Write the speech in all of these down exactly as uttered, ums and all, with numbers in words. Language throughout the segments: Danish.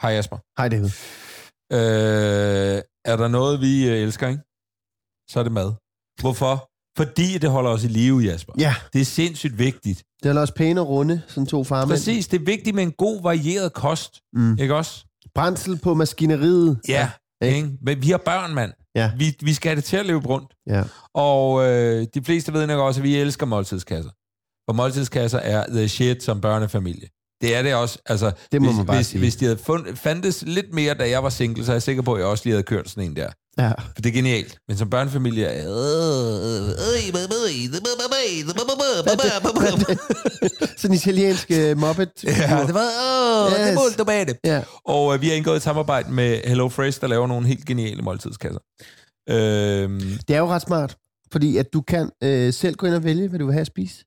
Hej Jasper. Hej David. Øh, er der noget, vi elsker, ikke? Så er det mad. Hvorfor? Fordi det holder os i live, Jasper. Ja. Det er sindssygt vigtigt. Det er også pæne og runde, sådan to farmænd. Præcis, det er vigtigt med en god, varieret kost. Mm. Ikke også? Brændsel på maskineriet. Ja, ja. Ikke? Men vi har børn, mand. Ja. Vi, vi skal have det til at løbe rundt. Ja. Og øh, de fleste ved nok også, at vi elsker måltidskasser. For måltidskasser er the shit som børnefamilie. Det er det også. Altså, det må hvis, man bare hvis, sige. hvis de havde fund, fandtes lidt mere, da jeg var single, så er jeg sikker på, at jeg også lige havde kørt sådan en der. Ja. For det er genialt. Men som børnefamilie er... Sådan en italiensk moppet. Ja, det var... Åh, yes. Det målte bag det. Ja. Og øh, vi har indgået et samarbejde med HelloFresh, der laver nogle helt geniale måltidskasser. Øhm. Det er jo ret smart, fordi at du kan øh, selv gå ind og vælge, hvad du vil have at spise.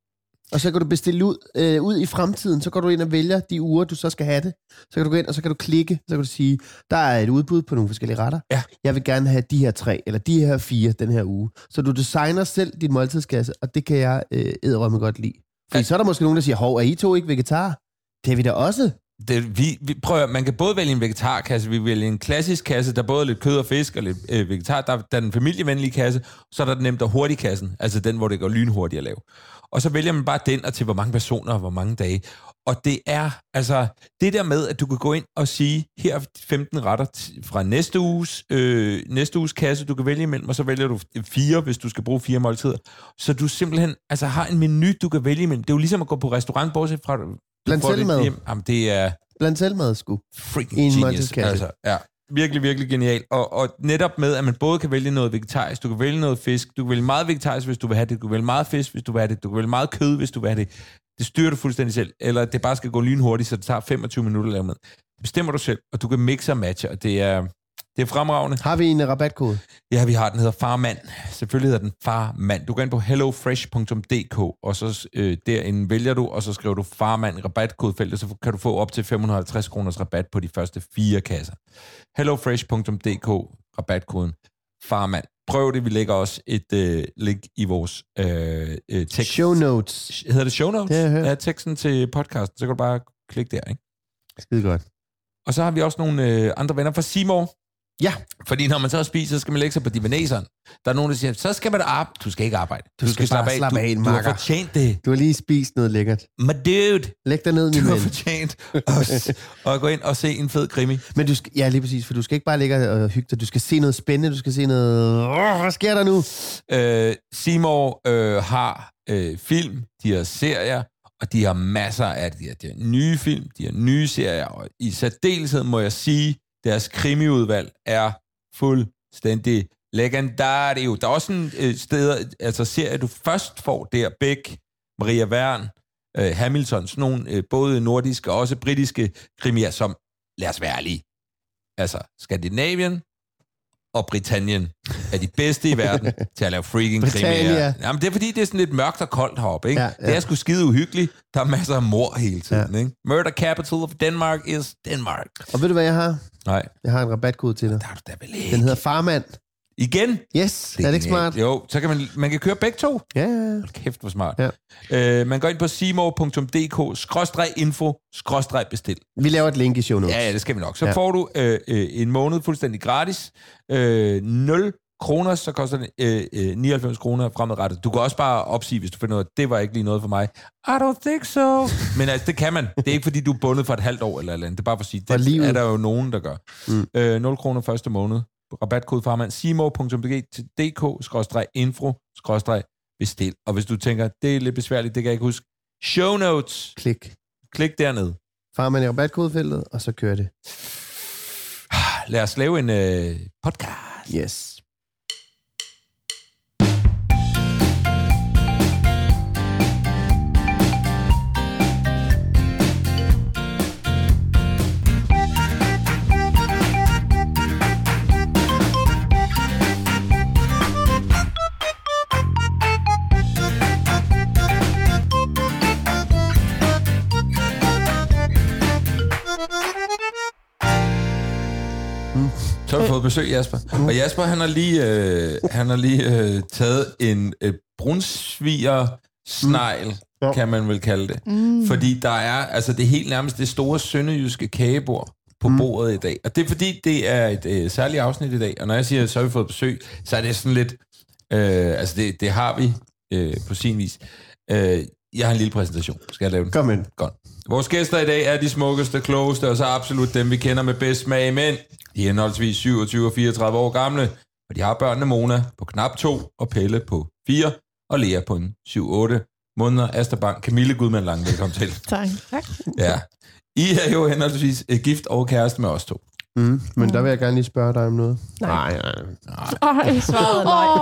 Og så kan du bestille ud, øh, ud i fremtiden, så går du ind og vælger de uger, du så skal have det. Så kan du gå ind, og så kan du klikke, så kan du sige, der er et udbud på nogle forskellige retter. Ja. Jeg vil gerne have de her tre, eller de her fire den her uge. Så du designer selv din måltidskasse, og det kan jeg øh, edderrømme godt lide. Fordi ja. Så er der måske nogen, der siger, hov, er I to ikke vegetar? Det er vi da også. Det, vi, vi prøver, man kan både vælge en vegetarkasse, vi vælger en klassisk kasse, der både er lidt kød og fisk og lidt øh, vegetar. Der, der er den familievenlige kasse, så er der den nemt og hurtig kassen, altså den, hvor det går lynhurtigt at lave. Og så vælger man bare den, og til hvor mange personer og hvor mange dage. Og det er, altså, det der med, at du kan gå ind og sige, her er femten retter fra næste uges, øh, næste uges kasse, du kan vælge imellem, og så vælger du fire, hvis du skal bruge fire måltider. Så du simpelthen, altså, har en menu, du kan vælge imellem. Det er jo ligesom at gå på restaurant, bortset fra... Blandt selvmad. Jamen, det er... Blandt selvmad, sgu. Freaking genius. Altså, ja. Virkelig, virkelig genial. Og, og netop med, at man både kan vælge noget vegetarisk, du kan vælge noget fisk, du kan vælge meget vegetarisk, hvis du vil have det, du kan vælge meget fisk, hvis du vil have det, du kan vælge meget kød, hvis du vil have det. Det styrer du fuldstændig selv. Eller det bare skal gå lynhurtigt, så det tager femogtyve minutter at lave mad. Det bestemmer du selv, og du kan mixe og matche, og det er... Det er fremragende. Har vi en rabatkode? Ja, vi har. Den hedder Farmand. Selvfølgelig hedder den Farmand. Du går ind på hellofresh punktum d k, og så øh, derinde vælger du, og så skriver du Farmand i rabatkodefeltet, så kan du få op til fem hundrede og halvtreds kroners rabat på de første fire kasser. hellofresh punktum d k, rabatkoden Farmand. Prøv det. Vi lægger også et øh, link i vores øh, øh, tekst. Show notes. Hedder det show notes? Ja, ja, teksten til podcasten. Så kan du bare klikke der, ikke? Skide godt. Og så har vi også nogle øh, andre venner fra Seymour. Ja. Fordi når man så spiser, så skal man lægge sig på divaneseren. Der er nogen, der siger, så skal man da arbejde. Du skal ikke arbejde. Du, du skal, skal slappe af. Slappe af, du, du har fortjent det. Du har lige spist noget lækkert. My dude. Læg dig ned, min Du har ven. fortjent at, at gå ind og se en fed krimi. Men du skal, ja, lige præcis, for du skal ikke bare ligge og hygge dig. Du skal se noget spændende. Du skal se noget... Oh, hvad sker der nu? Øh, Seymour øh, har øh, film, de har serier, og de har masser af det. De har, de har nye film, de har nye serier, og i særdeleshed må jeg sige, deres krimiudvalg er fuldstændig legendario. Der er også en øh, steder, altså serier, du først får der, Beck, Maria Wern, øh, Hamilton, sådan nogle øh, både nordiske og også britiske krimier, som, lad os være ærlige, altså Skandinavien og Britannien er de bedste i verden til at lave freaking krimier. Jamen, det er fordi, det er sådan lidt mørkt og koldt heroppe, ikke? Ja, ja. Det er sgu skide uhyggeligt. Der er masser af mor hele tiden, ja. Ikke? Murder capital of Denmark is Denmark. Og ved du, hvad jeg har? Nej. Jeg har en rabatkode til dig. Der er du da vel ikke. Den hedder Farmand. Igen? Yes, det er, er det ikke smart? Jo, så kan man, man kan køre begge to. Ja, ja. Kæft, hvor smart. Ja. Øh, man går ind på seymour punktum d k skråstreg info skråstreg bestil. Vi laver et link i show notes. Ja, ja, det skal vi nok. Så ja. får du øh, øh, en måned fuldstændig gratis. Øh, nul kroner, så koster det øh, øh, nioghalvfems kroner fremadrettet. Du kan også bare opsige, hvis du finder ud af, at det var ikke lige noget for mig. I don't think so. Men altså, det kan man. Det er ikke, fordi du er bundet for et halvt år eller eller andet. Det er bare for at sige, det livet. Er der jo nogen, der gør. Mm. Øh, nul kroner første måned. Rabatkode farmand. seymour punktum d k skråstreg info skråstreg bestil. Og hvis du tænker, det er lidt besværligt, det kan jeg ikke huske. Show notes. Klik. Klik dernede. Farmand i rabatkodefeltet, og så kører det. Lad os lave en øh, podcast. Yes. Så har du fået besøg, Jasper. Og Jasper, han har lige, øh, han har lige øh, taget en øh, brunsviger snegl, mm. kan man vel kalde det. Mm. Fordi der er, altså det helt nærmest det store sønderjyske kagebord på mm. bordet i dag. Og det er fordi, det er et øh, særligt afsnit i dag. Og når jeg siger, så har vi fået besøg, så er det sådan lidt... Øh, altså, det, det har vi øh, på sin vis. Øh, jeg har en lille præsentation. Skal jeg lave den? Kom ind. Godt. Vores gæster i dag er de smukkeste, klogeste, og så absolut dem, vi kender med bedst smag. Men de er henholdsvis syvogtyve og fireogtredive år gamle, og de har børnene Mona på knap to, og Pelle på fire, og Lea på en syv otte måneder. Asta Bang, Camille Gudmand Lange, velkommen til. Tak. tak. Ja. I er jo henholdsvis gift og kæreste med os to. Mm, men der vil jeg gerne lige spørge dig om noget. Nej. Nej, nej, nej. Ej, svaret er nej.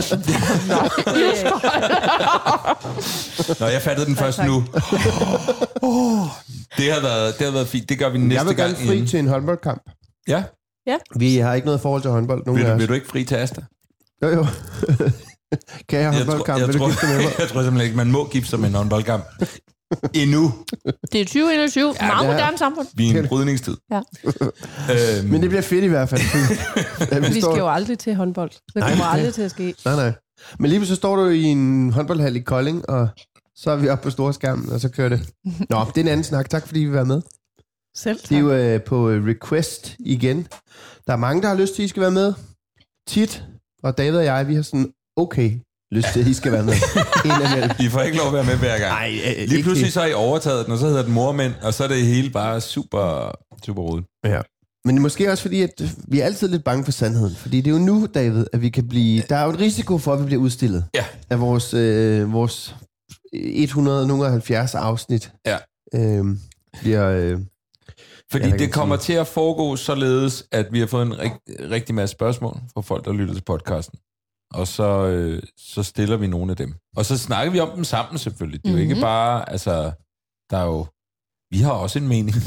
Nå, jeg fattede den tak, først tak. nu. Oh, det, har været, det har været fint. Det gør vi næste gang. Jeg vil gerne fri inden. til en håndboldkamp. Ja? Ja. Vi har ikke noget forhold til håndbold. Nogen Vil, af os. vil du ikke fri til Asta? Jo, jo. Kan jeg have håndboldkamp? Jeg, Vil du tror, gifte med mig? jeg tror simpelthen ikke, man må gifte sig med en håndboldkamp. Endnu. Det er tyve enogtyve. Ja, Meget det er- moderne samfund. Vi er i en brydningstid. Ja. Øhm, Men det bliver fedt i hvert fald. Ja, Vi står- skal jo aldrig til håndbold. Det Nej, kommer det- aldrig til at ske. Nej, nej. Men lige så står du i en håndboldhal i Kolding, og så er vi oppe på storskærmen, og så kører det. Nå, det er en anden snak. Tak fordi vi var med. Selv Det er jo øh, på øh, request igen. Der er mange, der har lyst til, at I skal være med. Tit. Og David og jeg, vi har sådan okay lyst til, at I skal være med. En af dem. I får ikke lov at være med hver gang. Nej, øh, Lige pludselig så har I overtaget den, og så hedder den mormænd, og så er det hele bare super, super rodet. Ja. Men det er måske også fordi, at vi er altid lidt bange for sandheden. Fordi det er jo nu, David, at vi kan blive... Der er jo en risiko for, at vi bliver udstillet. Ja. Af vores, øh, vores et hundrede og halvfjerds afsnit. Ja. Øh, bliver... Øh, Fordi Ja, ja, hvad kan det man kommer sige? til at foregå således, at vi har fået en rigt, rigtig masse spørgsmål fra folk, der lytter til podcasten. Og så, øh, så stiller vi nogle af dem. Og så snakker vi om dem sammen selvfølgelig. Det er jo Mhm. ikke bare, altså, der er jo... Vi har også en mening.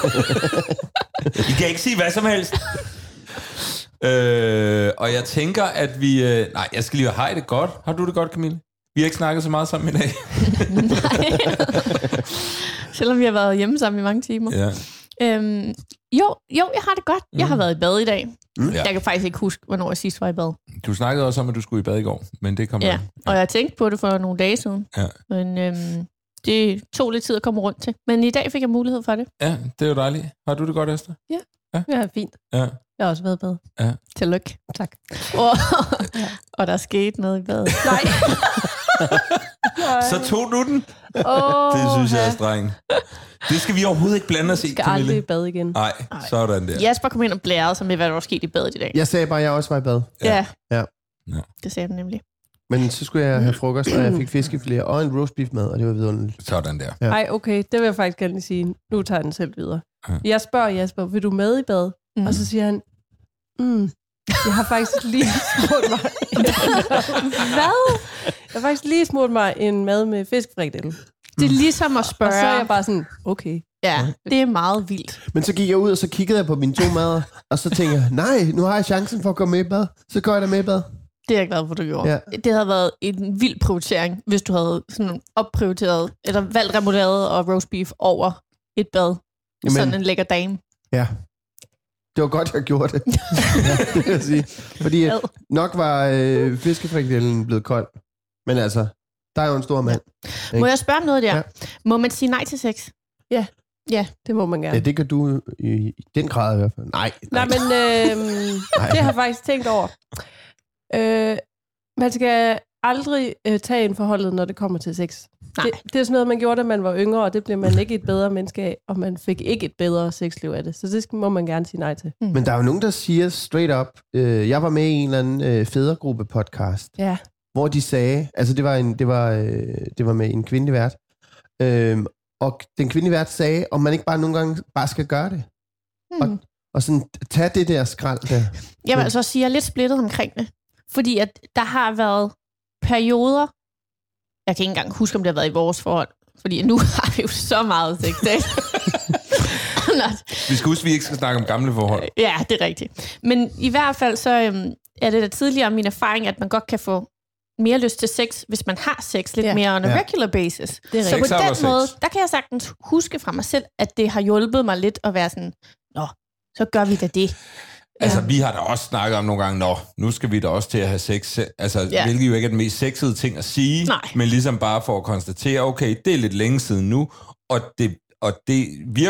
I kan ikke sige hvad som helst. øh, og jeg tænker, at vi... Øh, nej, jeg skal lige have det godt. Har du det godt, Camille? Vi har ikke snakket så meget sammen i dag. Nej. Selvom vi har været hjemme sammen i mange timer. Ja. Øhm, jo, jo, jeg har det godt. Jeg har Mm. været i bad i dag. Ja. Jeg kan faktisk ikke huske, hvornår jeg sidst var i bad. Du snakkede også om, at du skulle i bad i går, men det kom Ja, an. og jeg tænkte på det for nogle dage siden. Ja. Men øhm, det tog lidt tid at komme rundt til. Men i dag fik jeg mulighed for det. Ja, det er jo dejligt. Har du det godt, Esther? Ja, fint. Ja. Jeg har også været bad. Ja. Tillykke. Tak. Og, og der skete noget i badet. Nej. Så tog du den? Oh, Det synes jeg er strengt. Det skal vi overhovedet ikke blande os i, Jeg skal aldrig i Camille. bad igen. Nej, sådan der. Jasper kom ind og blærede sig med, hvad der var sket i badet i dag. jeg sagde bare, at jeg også var i bad. Ja. Ja. Ja. Det sagde han nemlig. Men så skulle jeg have frokost, og jeg fik fiskefilet og en roast beef med, og det var vidunderligt. Sådan der. Ja. Nej, okay, det vil jeg faktisk gerne lige sige. Nu tager jeg den selv videre. Ja. Jeg spørger Jasper, vil du med i bad? Mm. Og så siger han, mm, jeg har faktisk lige smurt mig en Hvad? Jeg har faktisk lige smurt mig en mad med fiskefrikadelle. Det er ligesom at spørge. Og så er jeg bare sådan, okay. Ja, det er meget vildt. Men så gik jeg ud, og så kiggede jeg på mine to mader, og så tænkte jeg, nej, nu har jeg chancen for at komme med i bad. Så går jeg da med i bad. Det er jeg glad for, du gjorde. Ja. Det havde været en vild prioritering, hvis du havde sådan opprioriteret, eller valgt remoulade og roast beef over et bad. Jamen, Jamen- sådan en lækker dame. Ja. Det var godt, jeg gjorde det. Ja, det vil jeg sige. Fordi at Ad. nok var øh, fiskefrikadellen blevet kold. Men altså, der er jo en stor mand. Må jeg spørge om noget der? Ja. Ja. Må man sige nej til sex? Ja. Ja. Det må man gerne. Ja, det gør du i, i den grad i hvert fald. Nej. Nej, men øh, det har jeg faktisk tænkt over. Øh, man skal aldrig øh, tage ind forholdet, når det kommer til sex. Nej. Det, det er sådan noget, man gjorde, da man var yngre, og det blev man ikke et bedre menneske af, og man fik ikke et bedre sexliv af det. Så det skal- må man gerne sige nej til. Men der er jo nogen, der siger straight up, øh, jeg var med i en eller anden øh, fædregruppe podcast, Ja. hvor de sagde, altså det var, en, det var, øh, det var med en kvindelig vært, øh, og den kvindelige vært sagde, om man ikke bare nogle gange bare skal gøre det. Hmm. Og sådan tage det der skrald der. Jeg vil altså også sige, at jeg er lidt splittet omkring det. Fordi at der har været perioder, jeg kan ikke engang huske, om det har været i vores forhold, fordi nu har vi jo så meget sex. Nå, Vi skal huske, at vi ikke skal snakke om gamle forhold. ja, det er rigtigt. Men i hvert fald så øhm, er det da tidligere min erfaring, at man godt kan få mere lyst til sex, hvis man har sex lidt Ja. ja. mere on a Ja. regular basis. Det er Så rigtigt. på Sex er den sex. måde, der kan jeg sagtens huske fra mig selv, at det har hjulpet mig lidt at være sådan, nå, så gør vi da det. Altså, vi har da også snakket om nogle gange, nå, nu skal vi da også til at have sex. Altså, Ja. hvilket jo ikke er den mest sexede ting at sige, Nej. men ligesom bare for at konstatere, okay, det er lidt længe siden nu, og det, og det virker.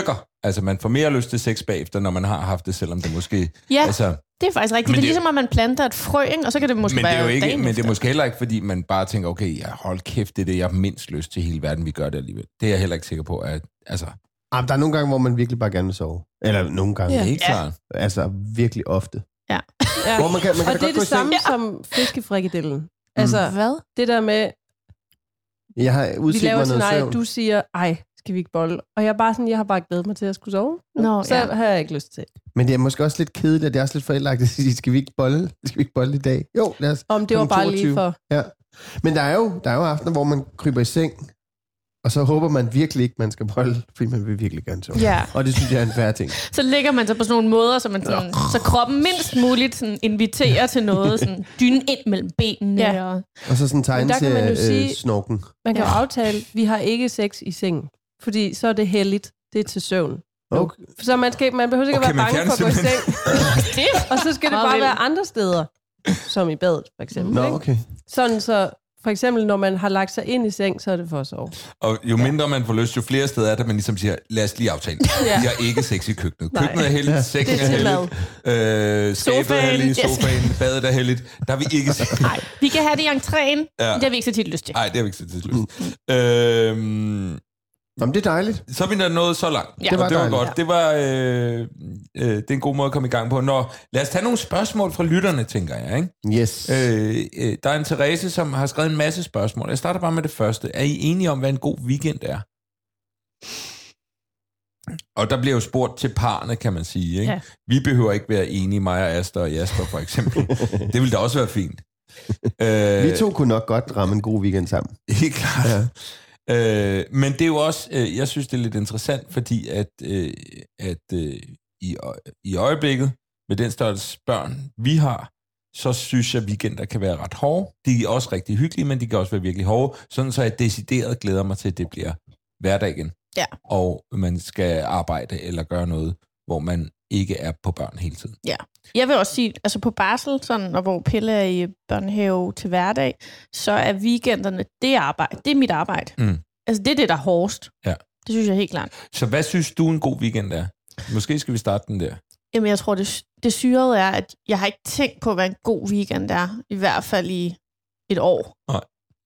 Altså, man får mere lyst til sex bagefter, når man har haft det, selvom det måske... Ja, altså, det er faktisk rigtigt. Det er det, ligesom, at man planter et frø, ikke? Og så kan det måske men være det er jo ikke, dagen Men efter. det er måske heller ikke, fordi man bare tænker, okay, ja, hold kæft, det er det, jeg har mindst lyst til hele verden, vi gør det alligevel. Det er jeg heller ikke sikker på, at... Altså, Jamen, der er nogle gange, hvor man virkelig bare gerne vil sove. Eller nogle gange. ja. Ja. Ikke klart. Altså, virkelig ofte. Ja. Ja. Hvor man kan, man kan Og da det er godt gå det i seng. samme som fiskefrikadellen. Altså, Hvad? det der med, Jeg har vi udset laver mig noget scenarie, søvn. du siger, ej, skal vi ikke bolle? Og jeg er bare sådan, jeg har bare glædet mig til at skulle sove. Nå, så ja. har jeg ikke lyst til. Men det er måske også lidt kedeligt, at det er også lidt forældreagtigt at sige, skal vi ikke bolle? Skal vi ikke bolle i dag? Jo, lad os. Om det var bare lige toogtyve. for... Ja. Men der er, jo, der er jo aftener, hvor man kryber i seng, og så håber man virkelig ikke, man skal bolle, fordi man vil virkelig gerne sove. Ja. Og det synes jeg er en færre ting. Så lægger man sig på sådan nogle måder, så, man sådan, så kroppen mindst muligt sådan inviterer til noget, sådan dynen ind mellem benene. Ja. Og, Og så sådan Men der kan man jo tegneserie sige- øh, snorken. Man kan Ja. jo aftale, vi har ikke sex i sengen. Fordi så er det heldigt. Det er til søvn. Okay. Så man, skal, man behøver ikke Okay, at være man bange for at gå i fjerner seng. Og så skal det Meget bare vildt. være andre steder. Som i badet, for eksempel. Nå, ikke? okay. Sådan så, for eksempel, når man har lagt sig ind i seng, så er det for at sove. Og jo mindre man får lyst, jo flere steder er det, man ligesom siger, lad os lige aftale. Ja. Vi har ikke sex i køkkenet. Nej. Køkkenet er heldigt, Ja. sengen Det er er til heldigt, øh, skabet er Sofaen, heldigt, yes. sofaen, badet er heldigt. Der har vi ikke sex. nej, vi kan have det i entréen. Ja. Det har vi ikke så tit lyst til. Nej, det har vi ikke set til lyst. Øhm, Jamen, det er dejligt. så er vi da nået så langt. Ja. Det var, Det det var var dejligt. godt. Det var øh, øh, det er en god måde at komme i gang på. Nå, lad os tage nogle spørgsmål fra lytterne, tænker jeg. Ikke? Yes. Øh, øh, der er en Therese, som har skrevet en masse spørgsmål. Jeg starter bare med det første. Er I enige om, hvad en god weekend er? Og der bliver jo spurgt til parne, kan man sige. Ikke? Ja. Vi behøver ikke være enige, mig og Asta og Jasper, for eksempel. Det ville da også være fint. Øh, Vi to kunne nok godt ramme en god weekend sammen. Helt klart. Ja. Øh, men det er jo også, øh, jeg synes, det er lidt interessant, fordi at, øh, at øh, i, i øjeblikket, med den størrelse børn, vi har, så synes jeg, at weekender kan være ret hårde. De er også rigtig hyggelige, men de kan også være virkelig hårde, sådan så jeg decideret glæder mig til, at det bliver hverdagen. Ja. Og man skal arbejde eller gøre noget, hvor man ikke er på børn hele tiden. Ja. Jeg vil også sige, altså på barsel, sådan, og hvor Pelle er i børnehave til hverdag, så er weekenderne, det er arbejde. Det er mit arbejde. Mm. Altså det er det, der er hårdest. Ja. Det synes jeg helt klart. Så hvad synes du, en god weekend er? Måske skal vi starte den der. Jamen jeg tror, det, det syrede er, at jeg har ikke tænkt på, hvad en god weekend er. I hvert fald i et år. Nej.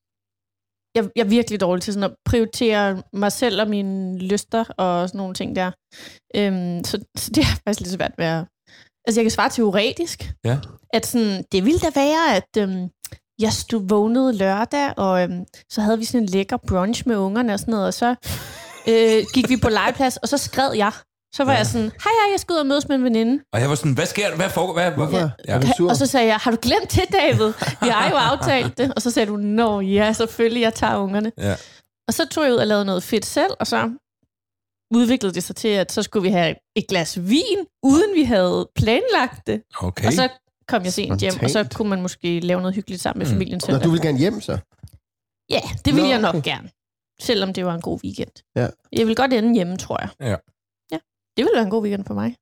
Jeg, jeg er virkelig dårlig til sådan at prioritere mig selv og mine lyster og sådan nogle ting der. Øhm, så, så det er faktisk lidt svært ved at... Altså jeg kan svare teoretisk. Ja. At sådan, det ville da være, at øhm, jeg stod vågnede lørdag, og øhm, så havde vi sådan en lækker brunch med ungerne og sådan noget, og så øh, gik vi på legeplads, og så skred jeg. Så var Ja. ja. jeg sådan, hej, hej, jeg skal ud og mødes med en veninde. Og jeg var sådan, hvad sker der? Hvad foregår? Hvad, Hvorfor? Ja. Er du sur? Og så sagde jeg, har du glemt det, David? Vi har jo aftalt det. Og så sagde du, nå ja, selvfølgelig, jeg tager ungerne. Ja. Og så tog jeg ud og lavede noget fedt selv, og så udviklede det sig til, at så skulle vi have et glas vin, uden vi havde planlagt det. Okay. Og så kom jeg sent hjem, og så Spontant. kunne man måske lave noget hyggeligt sammen med Mm. familien Nå, selv. du vil gerne hjem, så? Ja, det ville Nå, jeg nok okay. gerne. Selvom det var en god weekend. Ja. Jeg vil godt ende hjemme, tror jeg. Ja. Ja, det ville være en god weekend for mig.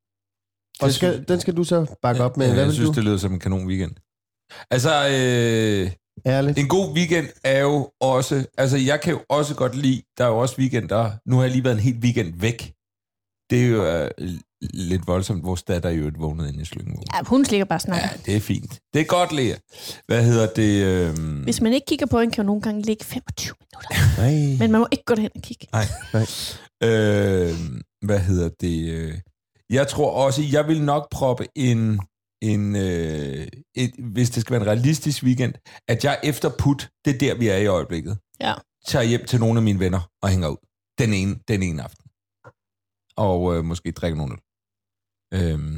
Og skal, den skal du så bakke op med. Ja, Hvad jeg vil synes, du? det lyder som en kanon weekend. Altså, øh, Ærligt. en god weekend er jo også... Altså, jeg kan jo også godt lide... Der er jo også weekender... Nu har jeg lige været en hel weekend væk. Det er jo øh, lidt voldsomt. Vores datter er jo et vågnet inde i Slyngvågen. Ja, hun slikker bare snakker. Ja, det er fint. Det er godt, Lea. Hvad hedder det? Øh... Hvis man ikke kigger på hende, kan hun nogle gange ligge femogtyve minutter. Nej. Men man må ikke gå derhen og kigge. Nej. Nej. Øh, hvad hedder det? øh, Jeg tror også, jeg vil nok proppe en, en øh, et, hvis det skal være en realistisk weekend, at jeg efter put, det er der, vi er i øjeblikket, Ja. tager hjem til nogle af mine venner og hænger ud. Den ene, den ene aften. Og øh, måske drikker nogle øl. Øhm,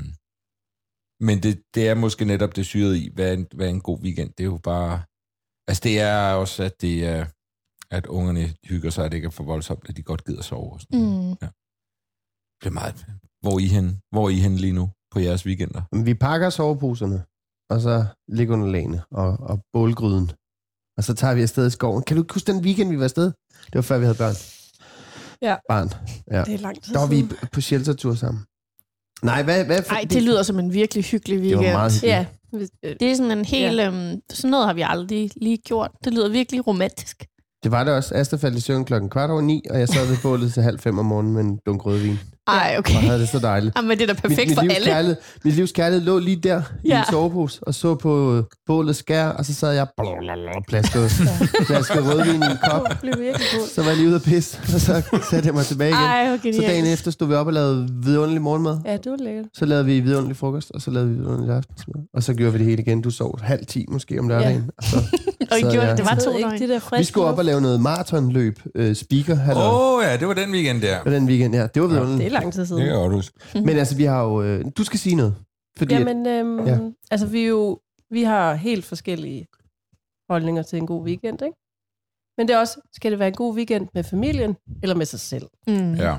men det, det er måske netop det syrede i, hvad er, en, hvad er en god weekend. Det er jo bare... Altså det er også, at det er... at ungerne hygger sig, at det ikke er for voldsomt, at de godt gider sove. Og sådan. Mm. Ja. Det er meget... Hvor er I henne? Hvor er I henne lige nu på jeres weekender? Vi pakker soveposerne, og så ligger under lagene og, og bålgryden. Og så tager vi afsted i skoven. Kan du ikke huske den weekend, vi var afsted? Det var før, vi havde børn. Ja. Barn. Ja. Det er lang tid Der var vi siden. på sheltertur sammen. Nej, hvad... hvad for, Ej, det lyder som en virkelig hyggelig Det weekend. var meget hyggeligt. Ja. hvis- øh, Det er sådan en helt... Øhm, sådan noget har vi aldrig lige gjort. Det lyder virkelig romantisk. Det var det også. Asta faldt i søvn klokken kvart over ni, og jeg sad ved bålet til halv fem om morgenen med en dunk rødvin. Ej, okay. Og havde det så dejligt. Jamen, det er da perfekt mit, mit for livs alle. Kærlighed, mit livs kærlighed lå lige der i Ja. en sovepose, og så på bålet skær, og så sad jeg og plaskede, plaskede rødvin i en kop. Det blev virkelig god. Så var jeg lige ude at pisse, og så satte jeg mig tilbage igen. Ej, hvor Så genialt. dagen efter stod vi op og lavede vidunderlig morgenmad. Ja, det var lækkert. Så lavede vi vidunderlig frokost, og så lavede vi vidunderlig aftensmad. Og så gjorde vi det hele igen. Du sov halv ti måske om lørdagen. Ja. Og så, Og I så, gjorde ja. det, det var Jeg to ved ikke, døgn. det der friske Vi skulle op og luft. lave noget maratonløb, øh, speaker, halløj. Åh oh, ja, det var den weekend der. Og den weekend, ja. Det var vidunderligt. Det er lang tid Det siden. kan jeg godt huske. Men altså, vi har jo... Øh, du skal sige noget. Fordi at, Jamen, øhm, Ja. ja. altså vi er jo, vi har helt forskellige holdninger til en god weekend, ikke? Men det er også, skal det være en god weekend med familien, eller med sig selv? Mm. Ja.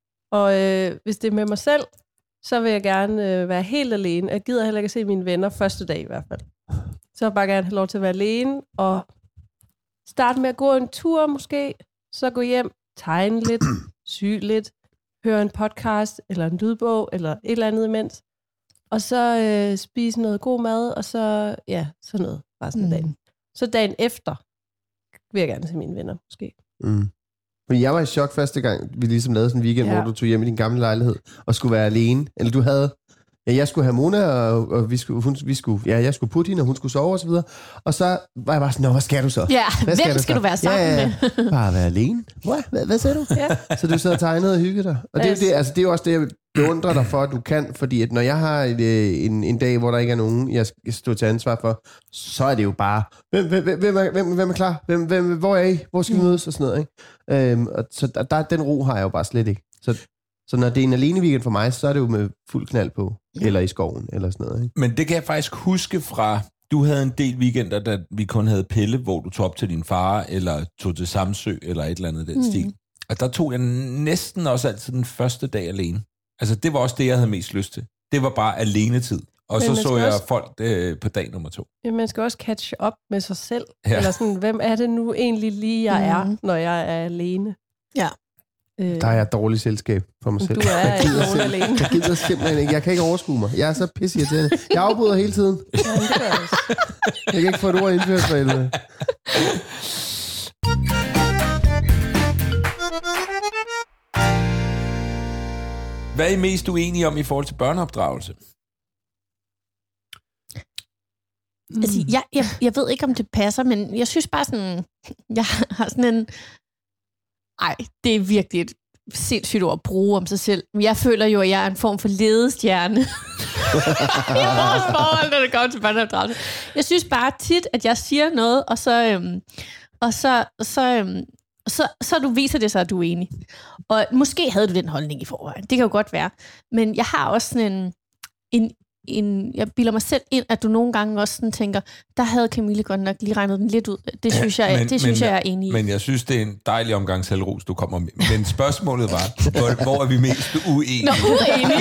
Og øh, hvis det er med mig selv, så vil jeg gerne øh, være helt alene. Jeg gider heller ikke at se mine venner første dag i hvert fald. Så vil jeg bare gerne have lov til at være alene, og starte med at gå en tur måske, så gå hjem, tegne lidt, sy lidt, høre en podcast, eller en lydbog, eller et eller andet imens. Og så øh, spise noget god mad, og så, ja, sådan noget resten af Mm. dagen. Så dagen efter vil jeg gerne se mine venner, måske. Mm. Men jeg var i chok første gang, vi ligesom lavede sådan en weekend, ja. Ja. hvor du tog hjem i din gamle lejlighed og skulle være alene. Eller du havde... Ja, jeg skulle have Mona, og, og vi skulle, hun, vi skulle, ja, jeg skulle putte hende, og hun skulle sove og så videre. Og så var jeg bare sådan, nå, hvad skal du så? Ja, Hvad hvem du skal så? du være sammen ja, ja, med? ja. Bare være alene? Hvad, hvad, hvad sagde du? Ja. Så du sad og tegnede og hyggede dig. Og det, er jo det, altså, det er jo også det, jeg beundrer dig for, at du kan. Fordi at når jeg har et, øh, en, en dag, hvor der ikke er nogen, jeg skal stå til ansvar for, så er det jo bare, hvem, hvem, hvem, hvem, er, hvem, hvem er klar? Hvem, hvem, hvor er I? Hvor skal vi mødes? Og sådan noget, ikke? Øhm, og så der, der, den ro har jeg jo bare slet ikke. Så, så når det er en alene weekend for mig, så er det jo med fuld knald på. Eller i skoven, eller sådan noget, ikke? Men det kan jeg faktisk huske fra, du havde en del weekender, da vi kun havde Pelle, hvor du tog op til din far, eller tog til Samsø, eller et eller andet den Mm. stil. Og der tog jeg næsten også altid den første dag alene. Altså, det var også det, jeg havde mest lyst til. Det var bare alenetid. Og Men så man så skal jeg også- folk øh, på dag nummer to. Ja, man skal også catch up med sig selv. Ja. Ja. Eller sådan, hvem er det nu egentlig lige, jeg er, Mhm. når jeg er alene? Ja. Øh, Der er jeg dårligt selskab for mig selv. Du er Jeg ikke gider nogen selv- alene. Jeg gider simpelthen ikke. Jeg kan ikke overskue mig. Jeg er så pisseirriterende. Jeg afbryder hele tiden. Ja, det gør jeg også. Jeg kan ikke få et ord indført for helvede. Hvad er I mest uenige om i forhold til børneopdragelse? Altså, jeg, jeg, jeg ved ikke, om det passer, men jeg synes bare sådan, jeg har sådan en, ej, det er virkelig et sindssygt ord at bruge om sig selv. Men jeg føler jo, at jeg er en form for ledestjerne i vores forhold, når det kommer til børneopdragelse. Jeg synes bare tit, at jeg siger noget, og så, øhm, og så, så, øhm, så, så du viser det så, at du er enig. Og måske havde du den holdning i forvejen. Det kan jo godt være. Men jeg har også sådan en, en En, jeg bilder mig selv ind, at du nogle gange også sådan tænker, der havde Camille godt nok lige regnet den lidt ud. Det synes jeg, Men- det synes men- jeg, jeg er enig i. Men jeg synes, det er en dejlig omgang selvros, du kommer med. Men spørgsmålet var, hvor, hvor er vi mest uenige? Nå, uenig.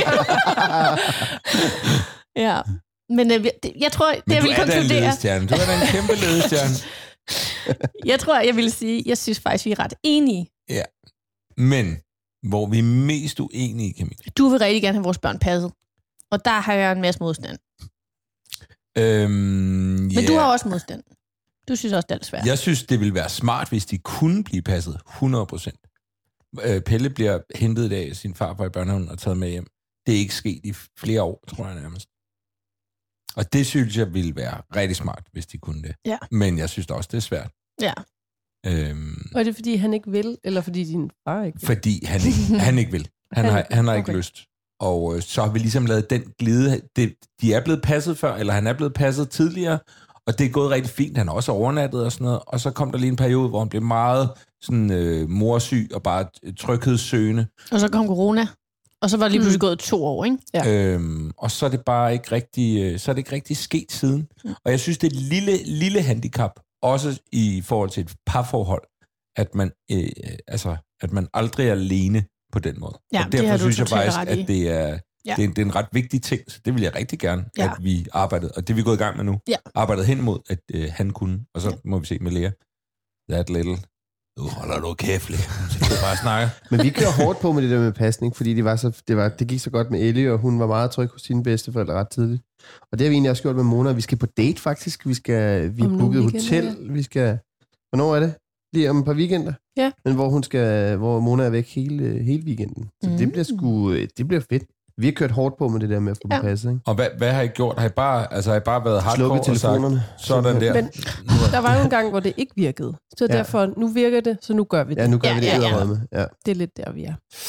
Ja. Men øh, det- jeg tror, det Men jeg du vil er da en konkludere, ledestjerne. Du er da en kæmpe ledestjerne. jeg tror, jeg vil sige, jeg synes faktisk, vi er ret enige. Ja. Men hvor vi er mest uenige, Camille? Du vil rigtig gerne have vores børn passet. Og der har jeg en masse modstand. Øhm, Men yeah. du har også modstand. Du synes også, det er svært. Jeg synes, det ville være smart, hvis de kunne blive passet hundrede procent. Øh, Pelle bliver hentet af sin farfar i børnehaven og taget med hjem. Det er ikke sket i flere år, tror jeg nærmest. Og det synes jeg ville være rigtig smart, hvis de kunne det. Ja. Men jeg synes også, det er svært. Ja. Øhm, Og er det, fordi han ikke vil, eller fordi din far ikke vil? fordi han ikke, han ikke vil. Han har, han har ikke Okay. lyst. Og øh, så har vi ligesom lavet den glide. Det, de er blevet passet før, eller han er blevet passet tidligere, og det er gået rigtig fint. Han har også overnattet og sådan noget. Og så kom der lige en periode, hvor han blev meget sådan, øh, morsyg og bare tryghedssøgende. Og så kom corona. Og så var det lige pludselig gået to år, ikke? Ja. Øhm, og så er det bare ikke rigtig, øh, så er det ikke rigtig sket siden. Og jeg synes, det er et lille, lille handicap, også i forhold til et parforhold, at man, øh, altså, at man aldrig er alene på den måde. Ja, og det har derfor du synes jeg totalt faktisk, ret i. at det er, Ja. det, er, det er en ret vigtig ting, så det vil jeg rigtig gerne, Ja. at vi arbejdede, og det er vi gået i gang med nu, Ja. arbejdet hen mod, at øh, han kunne, og så må vi se med Lea. That little, nu holder du kæft, Lea. Så kan du bare snakke. Men vi kører hårdt på med det der med pasning, fordi det, var så, det, var, det gik så godt med Ellie, og hun var meget tryg hos sine bedsteforældre ret tidligt. Og det har vi egentlig også gjort med Mona. Vi skal på date faktisk. Vi skal vi har Om nogle booket weekender, hotel. Vi skal... Hvornår er det? lige om et par weekender. Ja. Men hvor hun skal, hvor Mona er væk hele, hele weekenden. Så mm. det bliver sgu, det bliver fedt. Vi har kørt hårdt på med det der med at få Ja. dem passet, ikke? Og hvad, hvad har I gjort? Har I bare, altså, har I bare været hardcore Slukket og sagt, telefonerne. sådan der? Men der var jo en gang, hvor det ikke virkede. Så Ja. derfor, nu virker det, så nu gør vi det. Ja, nu gør Ja, vi det ja, ja. edderrømme. Ja. Det er lidt der, vi er.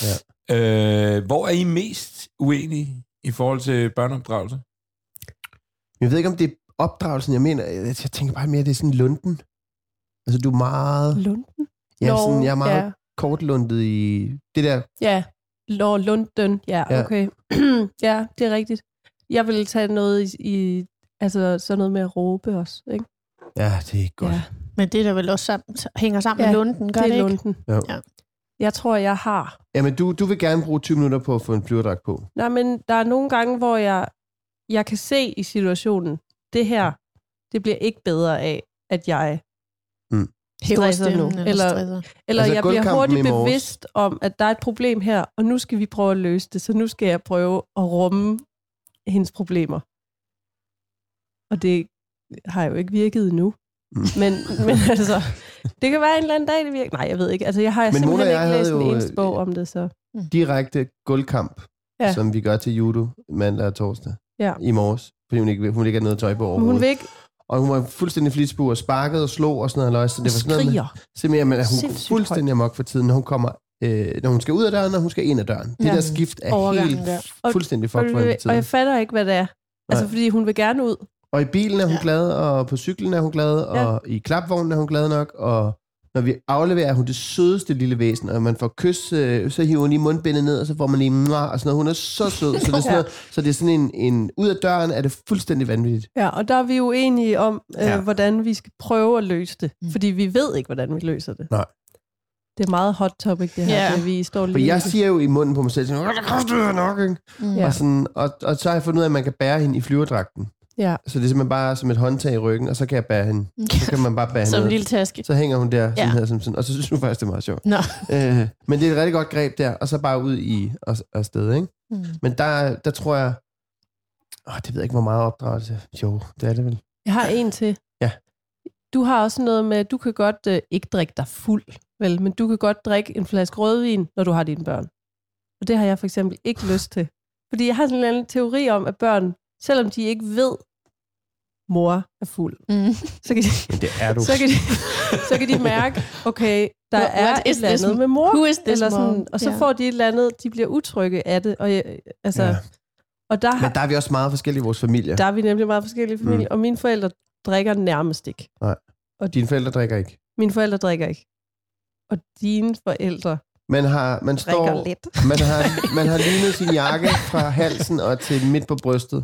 Øh, hvor er I mest uenige i forhold til børneopdragelse? Jeg ved ikke, om det er opdragelsen, jeg mener. Jeg, jeg tænker bare mere, at det er sådan lunden. Altså, du er meget... Lunden? Ja, Nå, sådan, jeg er meget ja. kortlundet i det der... Ja, Lå Lunden. Ja, Ja. okay. Ja, det er rigtigt. Jeg vil tage noget i, i altså sådan noget med at råbe også, ikke? Ja, det er ikke godt. Ja, Men det er der vel også sammen, hænger sammen Ja, med lunden, gør det det, er ikke? Lunden. Jo. Ja. Jeg tror, jeg har. Ja, men du, du vil gerne bruge tyve minutter på at få en flyverdragt på. Nej, men der er nogle gange, hvor jeg, jeg kan se i situationen, det her, det bliver ikke bedre af, at jeg Hæver stresser stemmen nu. eller, Eller- stresser. Eller Altså, jeg bliver gulvkampen hurtigt i morges. bevidst om, at der er et problem her, og nu skal vi prøve at løse det, så nu skal jeg prøve at rumme hendes problemer. Og det har jo ikke virket endnu. Mm. Men, men altså, det kan være en eller anden dag, det virker. Nej, jeg ved ikke. Altså, jeg har Men simpelthen Mona og jeg ikke læst havde en jo, eneste bog om det, så... Direkte gulvkamp, Ja. ja. som vi gør til judo mandag og torsdag Ja. i morges. Fordi hun ikke, hun vil ikke have noget tøj på Men overhovedet. hun vil ikke Og hun var fuldstændig flitsbu og sparkede og slog og sådan noget. Løg, så det var sådan noget med, skriger. simpelthen, at hun Sindssygt fuldstændig amok for tiden, når hun kommer, øh, når hun skal ud af døren, og hun skal ind af døren. Det Ja. der skift er Overgangen helt der. fuldstændig Og, fuck for hende for og jeg tiden. fatter ikke, hvad det er. Altså, Nej. fordi hun vil gerne ud. Og i bilen er hun Ja. glad, og på cyklen er hun glad, og i klapvognen er hun glad nok, og når vi afleverer, er hun det sødeste lille væsen, og man får kys, øh, så hiver hun lige mundbindet ned, og så får man lige mwah, og sådan noget. Hun er så sød, så det er sådan, noget, så det er sådan en, en... Ud af døren er det fuldstændig vanvittigt. Ja, og der er vi jo enige om, øh, Ja. hvordan vi skal prøve at løse det. Mm. Fordi vi ved ikke, hvordan vi løser det. Nej. Det er meget hot topic, det her. Ja. Det, vi står For lige jeg i det. siger jo i munden på mig selv, sådan, "Åh, det koster nok, ikke?" Mm. Ja. Og, sådan, og, og så har jeg fundet ud af, at man kan bære hende i flyverdragten. Ja. Så det er simpelthen bare som et håndtag i ryggen, og så kan jeg bære hende. Så kan man bare bære hende Som en ned. lille taske. Så hænger hun der, sådan Ja. her, som sådan, og så synes hun faktisk, det er meget sjovt. Nå. Øh, men det er et rigtig godt greb der, og så bare ud i og, og sted, ikke? Mm. Men der, der tror jeg, åh, det ved jeg ikke, hvor meget opdragelse. Jo, det er det vel. Jeg har en til. Ja. Du har også noget med, at du kan godt øh, ikke drikke dig fuld, vel, men du kan godt drikke en flaske rødvin, når du har dine børn. Og det har jeg for eksempel ikke lyst til. Fordi jeg har sådan en eller anden teori om, at børn, selvom de ikke ved, mor er fuld, Mm. så kan de, Men det er du. så kan de, så kan de mærke, okay, der What- er what et is eller this- andet med mor. Who is this eller sådan, mom? og så Ja. får de et eller andet, de bliver utrygge af det. Og, jeg, altså, Ja. og der, har, Men der er vi også meget forskellige i vores familie. der er vi nemlig meget forskellige familier, mm. og mine forældre drikker nærmest ikke. Dine forældre drikker ikke. Mine forældre drikker ikke. Og dine forældre Man, har, man, drikker står, lidt. man, har, man har lignet sin jakke fra halsen og til midt på brystet.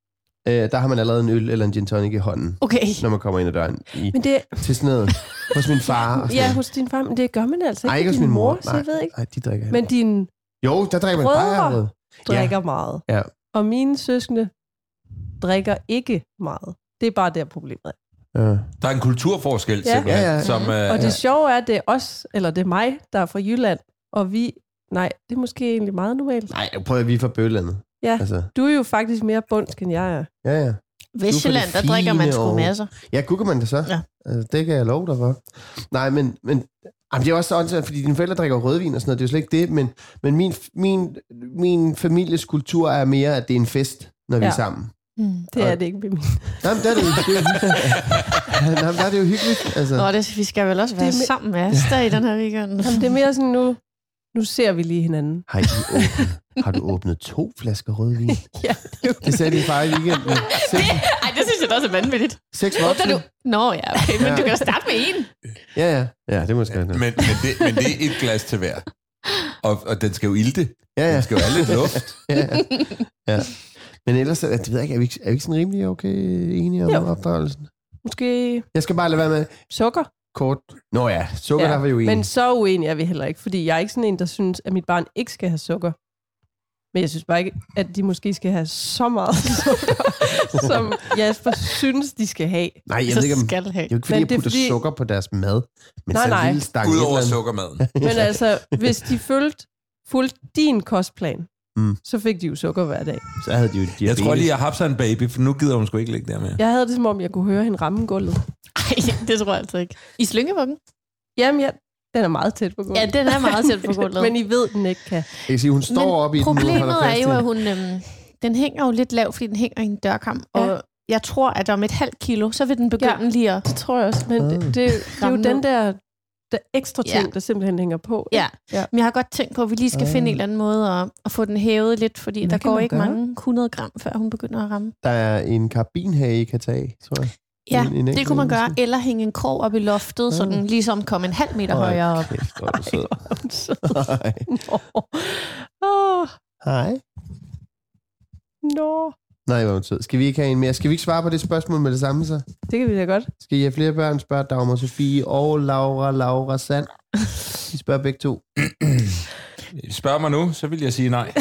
Øh, der har man allerede en øl eller en gin tonic i hånden, Okay. når man kommer ind ad døren. I, Men det, til sådan noget. Hos min far. Og sådan ja, noget. hos din far, men det gør man altså ikke. Ej, ikke hos din min mor. Så Nej, jeg ved ikke. nej, de drikker ikke. Men dine Jo, der drikker man Brødre. bajerrød. drikker meget. Ja. Og mine søskende drikker ikke meget. Det er bare der problemet er. Ja. Der er en kulturforskel, Ja. simpelthen, Ja, ja. som... Øh, Og det sjove er, at det er os, eller det er mig, der er fra Jylland, og vi, nej, det er måske egentlig meget normalt. Nej, prøv at vi er fra Bøgelandet. Ja. Altså, Du er jo faktisk mere bundsk, end jeg er. ja, ja. Vestjylland, der fine drikker man sgu og- masser. Ja, google man det så? Ja. Altså, det kan jeg love dig for. Nej, men, men jamen, det er også sådan, fordi dine forældre drikker rødvin og sådan noget. Det er jo slet ikke det, men, men min, min, min families kultur er mere, at det er en fest, når vi Ja. er sammen. Mm. Det Og- er det ikke ved min. Nej, men der er det jo, det er jo, nej, men der er det jo hyggeligt. Altså. Nå, det, vi skal vel også være Det er med- sammen med Asta i den her weekend. Jamen, det er mere sådan, nu, nu ser vi lige hinanden. Har, I åbnet, har du åbnet to flasker rødvin? Ja, det er jo Det sagde din far i weekenden. Seks, Ej, det synes jeg da også er vanvittigt. seks Åbner voksne? du? Nå ja, okay, men Ja. du kan starte med en. Ja, ja. Ja, det må jeg men, men, det, men det er et glas til hver. Og, og den skal jo ilte. Ja, ja. Den skal jo have lidt luft. ja, ja. ja. Men ellers, det ved jeg ikke, er vi ikke, er vi ikke sådan rimelig okay enige om Jo. opdragelsen? måske Jeg skal bare lade være med sukker. kort. Nå ja, sukker ja, der var jo Men en. så uenig er vi heller ikke, fordi jeg er ikke sådan en, der synes, at mit barn ikke skal have sukker. Men jeg synes bare ikke, at de måske skal have så meget sukker, som Jasper synes, de skal have. Nej, jeg Så ved ikke, om, skal have. det er jo ikke, fordi Men jeg det er putter fordi- sukker på deres mad. Men Nej, så nej. en lille stang et eller Udover andet. sukkermaden. Men altså, hvis de fulgte, fulgte din kostplan, Mm. så fik de jo sukker hver dag. Så havde de jo diabetes. Jeg tror lige, jeg har haft en baby, for nu gider hun sgu ikke ligge der mere. Jeg havde det, som om jeg kunne høre hende ramme gulvet. Ej, det tror jeg altså ikke. I slyngevuggen? Jamen, ja, den er meget tæt på gulvet. Ja, den er meget tæt på gulvet. Men I ved, den ikke kan. Jeg kan sige, hun står Men op i den nu og problemet holder er fast jo, i at den. hun, øhm, den hænger jo lidt lavt, fordi den hænger i en dørkarm. Ja. Og jeg tror, at om et halvt kilo, så vil den begynde Ja, lige at... det tror jeg også. Men Ah. det, det, det er jo Ramme den ned. der, der ekstra ting, Ja. der simpelthen hænger på. Ja. Ja. Men jeg har godt tænkt på, at vi lige skal Ah. finde en eller anden måde at, at få den hævet lidt, fordi Hvad der kan går man ikke gøre? mange hundrede gram, før hun begynder at ramme. Der er en karbinhage, I kan tage, tror jeg. Ja, En- en det enkelt kunne man gøre. måske. Eller hænge en krog op i loftet, så Ah. den ligesom kom en halv meter Hold højere op. kæft, hvor er du sød. Ej, hvor er hun sød. Hej. Nå. Åh, Hej. nå. Nej, hvor er du sød. Skal vi ikke have en mere? Skal vi ikke svare på det spørgsmål med det samme, så? Det kan vi da godt. Skal I have flere børn, spørger Dagmar Sofie og Laura Laura Sand. Vi spørger begge to. Spørg mig nu, så vil jeg sige nej. Når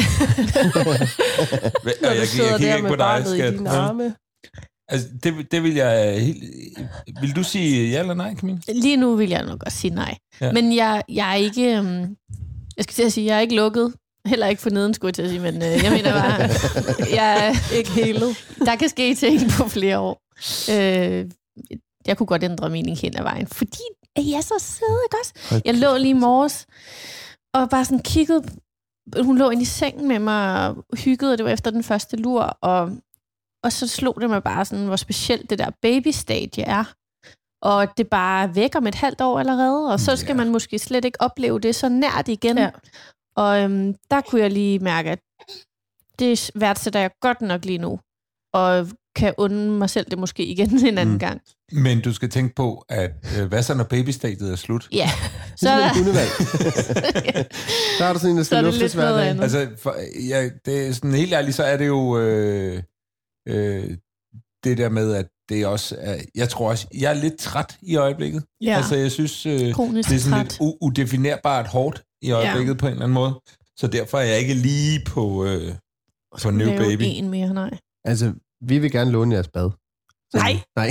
Og du jeg, sidder jeg kigger der ikke med på dig, barnet i skat. dine arme. Altså, det, det vil jeg helt... Vil du sige ja eller nej, Camilla? Lige nu vil jeg nok også sige nej. Ja. Ja. Men jeg, jeg er ikke... Um, jeg skal til at sige, jeg er ikke lukket. Heller ikke for neden, skulle jeg til at sige, men uh, jeg mener bare, jeg er ikke helet. Der kan ske ting på flere år. Uh, jeg kunne godt ændre mening hen ad vejen, fordi at jeg er så sød, ikke også? Jeg lå lige i morges, og bare sådan kiggede... Hun lå inde i sengen med mig og hyggede, og det var efter den første lur, og, og så slog det mig bare sådan, hvor specielt det der baby-stadie er. Og det bare væk om et halvt år allerede, og så skal Ja. man måske slet ikke opleve det så nært igen. Ja. Og øhm, der kunne jeg lige mærke, at det værdsætter jeg godt nok lige nu, og kan unde mig selv det måske igen en anden Mm. gang. Men du skal tænke på, at øh, hvad så, når babystadiet er slut? Ja, Så så er er det der, hundevalg. Så er der sådan en, der så er skal det luftes lidt hver noget dag. andet. Altså, for, ja, det er sådan helt ærligt, så er det jo øh, øh, det der med, at det også er, jeg tror også, jeg er lidt træt i øjeblikket. Ja. Altså, jeg synes, øh, kronisk det er sådan træt. lidt u- udefinerbart hårdt i øjeblikket ja. på en eller anden måde. Så derfor er jeg ikke lige på, øh, på New Lave Baby. en mere, nej. Altså, vi vil gerne låne jeres bad. Så, Nej. Nej.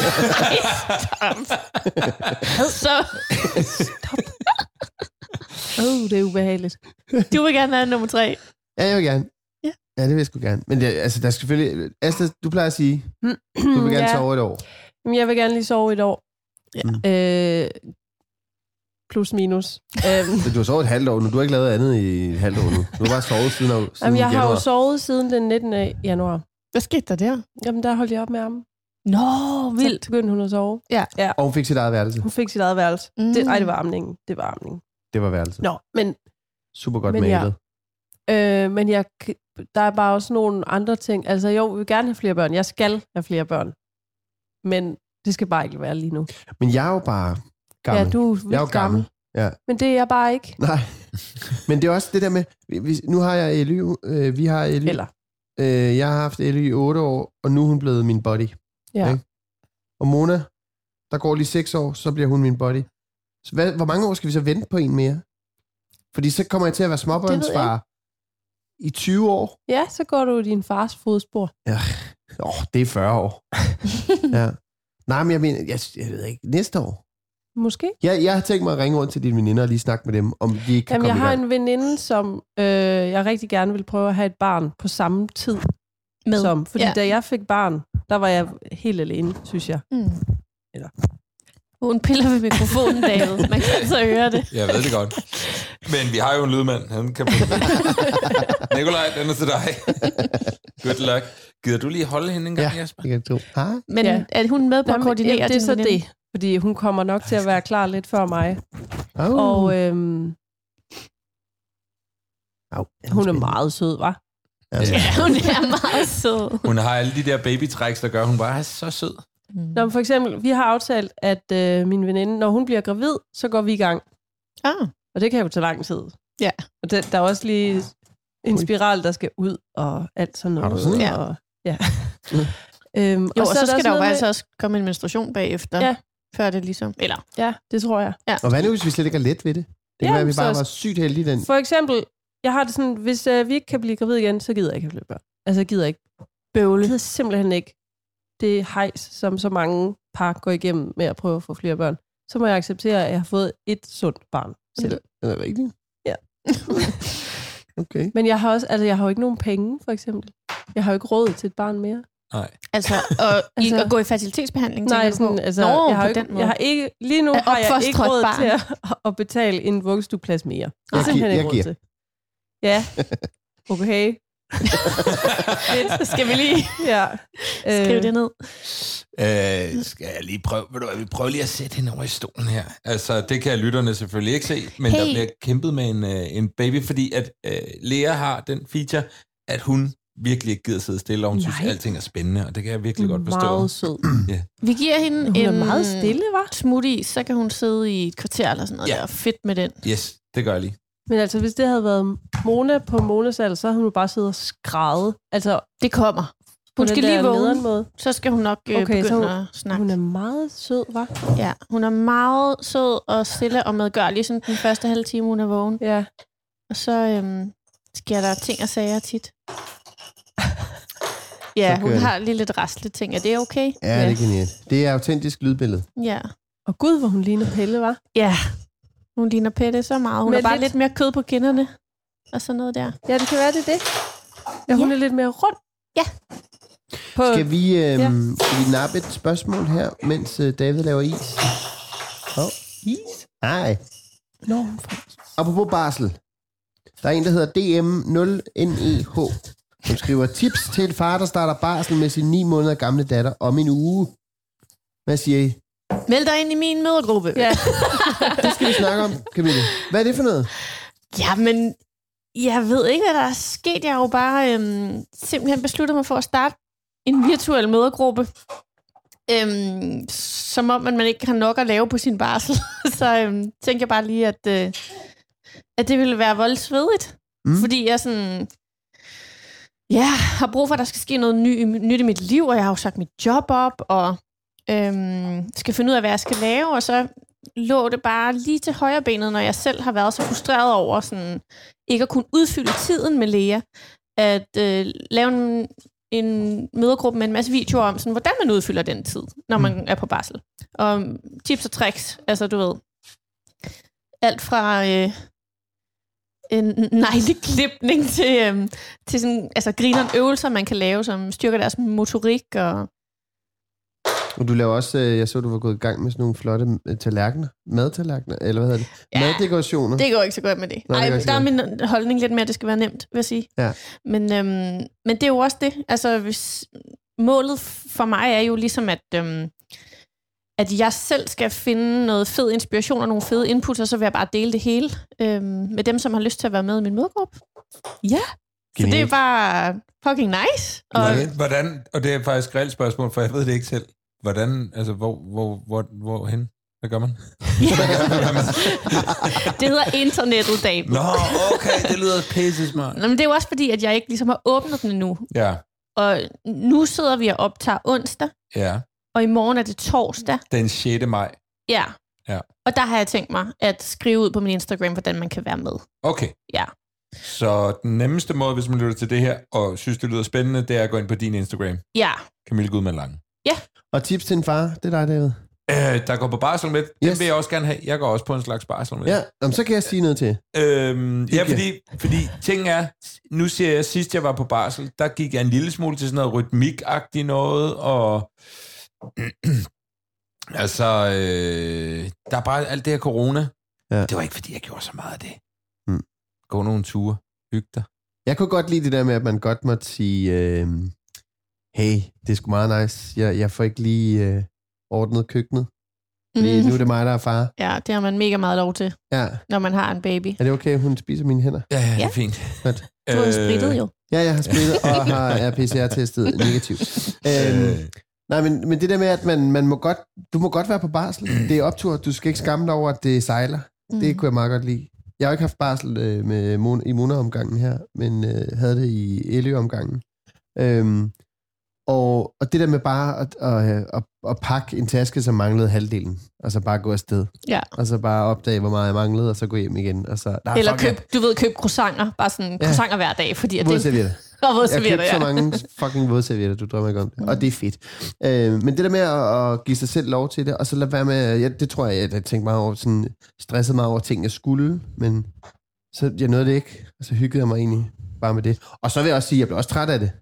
Så Åh, oh, det er ubehageligt. du vil gerne have nummer tre. Ja, jeg vil gerne. Ja. Ja, det vil jeg sgu gerne. Men det, altså, der er selvfølgelig... Asta, du plejer at sige, du vil gerne Ja. sove et år. Jamen, jeg vil gerne lige sove et år. Ja. Øh, plus minus. øhm, Så du har sovet et halvt år nu. Du har ikke lavet andet i et halvt år nu. Du har bare sovet siden, siden jamen, jeg har januar. jo sovet siden den nittende januar. Hvad skete der der? Jamen, der holdt jeg op med armen. Nå, vildt. Så begyndte hun at sove. Og hun fik sit eget værelse. Hun fik sit eget værelse. Mm. Det, ej, det var amningen. Det var amningen. Det var værelse. Nå, men, Super godt Men ja. malet. øh, men jeg, der er bare også nogle andre ting. Altså, jo, jeg vil gerne have flere børn. Jeg skal have flere børn. Men det skal bare ikke være lige nu. Men jeg er jo bare gammel. Ja, du er vildt jeg er jo gammel. Ja. Men det er jeg bare ikke. Nej. Men det er også det der med... Hvis, nu har jeg Elly. Øh, vi har Elly. Eller. Øh, jeg har haft Elly i otte år, og nu er hun blevet min buddy. Ja. Ikke? Og Mona, der går lige seks år, så bliver hun min buddy. Så hvad, hvor mange år skal vi så vente på en mere? Fordi så kommer jeg til at være småbørnsfar i tyve år. Ja, så går du i din fars fodspor. Åh, oh, det er fyrre år. Ja. Nej, men jeg mener, jeg, jeg ved ikke, næste år. Måske. Jeg, jeg har tænkt mig at ringe rundt til dine veninder og lige snakke med dem, om de ikke kan Jamen, jeg komme har i gang. en veninde, som øh, jeg rigtig gerne vil prøve at have et barn på samme tid Med. som. Fordi Ja. da jeg fik barn, der var jeg helt alene, synes jeg. Mm. Eller. Hun piller ved mikrofonen, David. Man kan så høre det. Jeg ved det godt. Men vi har jo en lydmand. Han kan få det. Nikolaj, den er til dig. Good luck. Gider du lige holde hende en gang, Ja, Jasper? det kan jeg tro. Hej. Men Ja. ja. er hun med på Nå, at men, koordinere jamen, det er din så veninde? det. Fordi hun kommer nok til at være klar lidt før mig. Oh. Og øhm, Au, hun er meget sød, var. Ja. Ja, hun er meget sød. Hun har alle de der babytræks, der gør, hun bare er så sød. Mm. Nå, men for eksempel, vi har aftalt, at øh, min veninde, når hun bliver gravid, så går vi i gang. Ah. Og det kan jo tage lang tid. Ja. Og det, der er også lige en spiral, der skal ud, og alt sådan noget. Har du sådan en? Ja. Og, ja. øhm, Jo, og så, er så skal der jo noget altså også komme en menstruation bagefter. Ja. Før det ligesom... Eller... med, ja, det tror jeg. Ja. Og hvad nu, hvis vi slet ikke er let ved det? Det kan Ja, være, at vi så- bare var sygt heldige den. For eksempel, jeg har det sådan, hvis øh, vi ikke kan blive gravid igen, så gider jeg ikke have flere børn. Altså, jeg gider ikke. Bøvle. Jeg gider simpelthen ikke det hejs, som så mange par går igennem med at prøve at få flere børn. Så må jeg acceptere, at jeg har fået et sundt barn selv. Er det rigtigt? Ja. Okay. Men jeg har også, altså jeg har jo ikke nogen penge, for eksempel. Jeg har jo ikke råd til et barn mere. Nej. Altså, og i, Altså- at gå i fertilitetsbehandling, Nej, tænker du sådan, på? altså, Nå, jeg, har på ikke, den måde. jeg har ikke, lige nu At har jeg opfostre ikke et råd barn. til at, at betale en vuggestueplads mere. Det er Jeg simpelthen giver- ikke jeg råd til. Ja, okay. Så skal vi lige Ja. skrive Øh, det ned. Øh, skal jeg lige prøve, ved du hvad, vi prøver lige at sætte hende over i stolen her. Altså, det kan lytterne selvfølgelig ikke se, men Hey. der bliver kæmpet med en, øh, en baby, fordi at øh, Lea har den feature, at hun virkelig ikke gider sidde stille, og hun Nej. synes, Nej. at alting er spændende, og det kan jeg virkelig godt forstå. Meget sød. Vi giver hende Hun en er meget stille, var. smoothie, så kan hun sidde i et kvarter eller sådan noget Ja. der. Fedt med den. Yes, det gør jeg lige. Men altså, hvis det havde været Mona på Monas alder, så havde hun jo bare siddet og skrædet. Altså, Det kommer. på Hun den skal der lige vågne, nederen måde. så skal hun nok øh, Okay, begynde så hun- at snakke. Hun er meget sød, var. Ja, hun er meget sød og stille og medgørlig, sådan den første halve time, hun er vågen. Ja. Og så øhm, sker der ting og sager tit. Ja, Så hun kører det. har lige lidt rastle ting. Er det okay? Ja, det er genialt. Det er autentisk lydbillede. Ja. Og gud, hvor hun ligner Pelle, var. Ja, hun ligner Pette så meget. Hun Med har bare lidt- lidt mere kød på kinderne. Og sådan noget der. Ja, det kan være, det er det. Ja, hun Ja. er lidt mere rund. Ja. På, Skal vi, øhm, Ja. skal vi nappe et spørgsmål her, mens øh, David laver is? Åh, oh, is? Nej. Nå, hun får- Apropos barsel. Der er en, der hedder D M nul N E H, som skriver tips til en far, der starter barsel med sin ni måneder gamle datter om en uge. Hvad siger I? Meld dig ind i min mødergruppe. Ja. Det skal vi snakke om, Camille. Hvad er det for noget? Ja, men jeg ved ikke, hvad der er sket. Jeg har jo bare øhm, simpelthen besluttet mig for at starte en virtuel mødergruppe. Øhm, som om, at man ikke har nok at lave på sin barsel. Så øhm, tænker jeg bare lige, at, øh, at det ville være voldsvedigt. Mm. Mm. Fordi jeg sådan... Ja, har brug for, at der skal ske noget ny, nyt i mit liv, og jeg har jo sagt mit job op, og øhm, skal finde ud af, hvad jeg skal lave, og så lå det bare lige til højre benet, når jeg selv har været så frustreret over sådan, ikke at kunne udfylde tiden med Lea, at øh, lave en, en mødergruppe med en masse videoer om, sådan, hvordan man udfylder den tid, når man mm. er på barsel. Og tips og tricks, altså du ved, alt fra øh, en negleklipning til, øh, til sådan, altså grineren øvelser, man kan lave, som styrker deres motorik og Og du laver også, øh, jeg så, du var gået i gang med sådan nogle flotte øh, tallerkener. Madtallerkener, eller hvad hedder det? Ja, Maddekorationer. det går ikke så godt med det. Nå, det Ej, går ikke så der er godt. min holdning lidt mere, at det skal være nemt, vil jeg sige. Ja. Men, øhm, men det er jo også det. Altså, hvis målet for mig er jo ligesom, at, øhm, at jeg selv skal finde noget fed inspiration og nogle fede inputs, og så vil jeg bare dele det hele øhm, med dem, som har lyst til at være med i min mødegruppe. Ja. Så det er bare fucking nice. Og, Okay. Hvordan, og det er faktisk et reelt spørgsmål, for jeg ved det ikke selv. Hvordan, altså, hvor, hvor, hvor, hvor hen? Hvad gør man? det hedder internettet, David. Nå, okay, det lyder pisse smart. Nå, men det er jo også fordi, at jeg ikke ligesom har åbnet den endnu. Ja, Og nu sidder vi og optager onsdag, ja. og i morgen er det torsdag. Den sjette maj. Ja. Ja. Og der har jeg tænkt mig at skrive ud på min Instagram, hvordan man kan være med. Okay. Ja. Så den nemmeste måde, hvis man lytter til det her, og synes, det lyder spændende, det er at gå ind på din Instagram. Ja. Camille Gudmann Lange. Og tips til en far, det er dig, David. Øh, der går på barsel med. Den Yes. vil jeg også gerne have. Jeg går også på en slags barsel med. Ja, jamen, så kan jeg sige noget til. Øhm, ja, Hygge. fordi, fordi ting er, nu siger jeg, sidst jeg var på barsel, der gik jeg en lille smule til sådan noget rytmik-agtigt noget, og altså, øh, der er bare alt det her corona. Ja. Det var ikke, fordi jeg gjorde så meget af det. Mm. Gå nogle ture, hygge dig. Jeg kunne godt lide det der med, at man godt måtte sige, øh, hey, det er sgu meget nice. Jeg, jeg får ikke lige øh, ordnet køkkenet. Fordi Mhm. nu er det mig, der er far. Ja, det har man mega meget lov til, Ja. når man har en baby. Er det okay, hun spiser mine hænder? Ja, ja, det er Ja. fint. Godt. Du har sprittet jo. Ja, jeg har spillet og har er P C R-testet negativt. Øhm, Øh, nej, men, men det der med, at man, man må godt, du må godt være på barsel. Det er optur. Du skal ikke skamme dig over, at det sejler. Mm. Det kunne jeg meget godt lide. Jeg har ikke haft barsel øh, med mon- i Mona-omgangen her, men øh, havde det i Elø-omgangen. Øhm, og, og det der med bare at, at, at, at pakke en taske, som manglede halvdelen, og så bare gå afsted. Ja. Og så bare opdage, hvor meget jeg manglede, og så gå hjem igen. Og så, nej, Eller fuck, køb, du ved, køb croissanter. Bare sådan Ja. croissanter hver dag, fordi at jeg, det vådservietter. og Jeg vådservietter, købte så ja. mange fucking vådservietter, du drømmer ikke om det. Og det er fedt. Øh, men det der med at, at give sig selv lov til det, og så lade være med, ja, det tror jeg, jeg, jeg tænkte meget over, sådan, stressede meget over ting, jeg skulle, men så jeg nåede det ikke, og så hyggede jeg mig egentlig bare med det. Og så vil jeg også sige, at jeg blev også træt af det.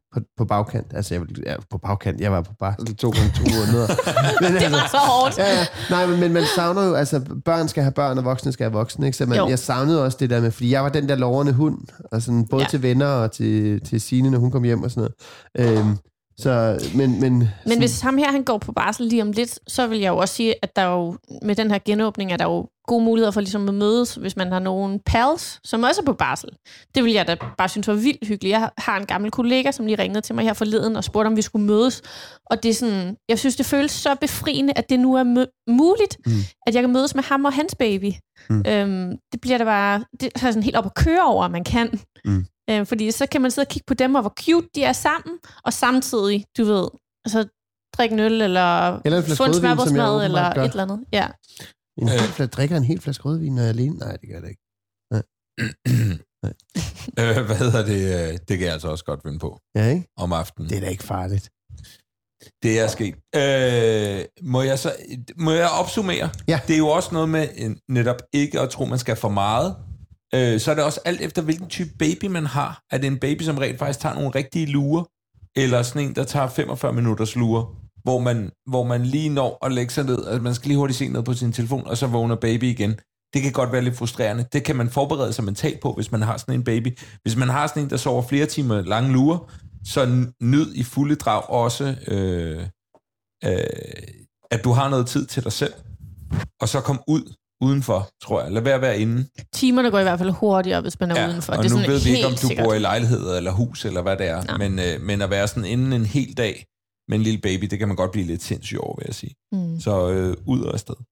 på, på bagkant. Altså, jeg, jeg på bagkant. Jeg var på barsel to gange to måneder. Men, Det altså, var så hårdt. ja, ja. Nej, men, men man savner jo, altså, børn skal have børn, og voksne skal have voksne, ikke? Så man, jeg savnede også det der med, fordi jeg var den der lovende hund, og sådan, både ja. til venner og til, til Signe, når hun kom hjem og sådan noget. Øhm, så, men, men, Men sådan, hvis ham her, han går på barsel lige om lidt, så vil jeg jo også sige, at der jo, med den her genåbning, er der jo gode muligheder for ligesom at mødes, hvis man har nogle pals, som også er på barsel. Det vil jeg da bare synes var vildt hyggeligt. Jeg har en gammel kollega, som lige ringede til mig her forleden og spurgte, om vi skulle mødes. Og det er sådan, jeg synes, det føles så befriende, at det nu er mø- muligt, mm. at jeg kan mødes med ham og hans baby. Mm. Øhm, det bliver da bare, det er sådan helt op at køre over, at man kan. Mm. Øhm, fordi så kan man sidde og kigge på dem, og hvor cute de er sammen, og samtidig, du ved, altså drikke en øl, eller, eller få en smørbrødsmad, eller et eller andet. Ja. En hel flaske, drikker en hel flaske rødvin, når jeg er alene? Nej, det gør det ikke. Nej. Nej. øh, hvad hedder det? Det kan jeg altså også godt vinde på. Ja, ikke? Om aftenen. Det er da ikke farligt. Det er sket. Øh, må, jeg så, må jeg opsummere? Ja. Det er jo også noget med netop ikke at tro, man skal for meget. Øh, så er det også alt efter, hvilken type baby man har. Er det en baby, som rent faktisk tager nogle rigtige lurer? Eller sådan en, der tager femogfyrre minutters lurer? Hvor man, hvor man lige når at lægge sig ned, altså man skal lige hurtigt se ned på sin telefon, og så vågner baby igen. Det kan godt være lidt frustrerende. Det kan man forberede sig mentalt på, hvis man har sådan en baby. Hvis man har sådan en, der sover flere timer lange lurer, så nyd i fulde drag også, øh, øh, at du har noget tid til dig selv, og så kom ud udenfor, tror jeg. Lad være at være inde. Timerne går i hvert fald hurtigere, hvis man er ja, udenfor. Og det er nu sådan ved vi ikke, om du sikkert. bor i lejlighed eller hus, eller hvad det er. Ja. Men, øh, men at være sådan inde en hel dag med en lille baby, det kan man godt blive lidt sindssyg over, vil jeg sige. Mm. Så øh, ud og afsted.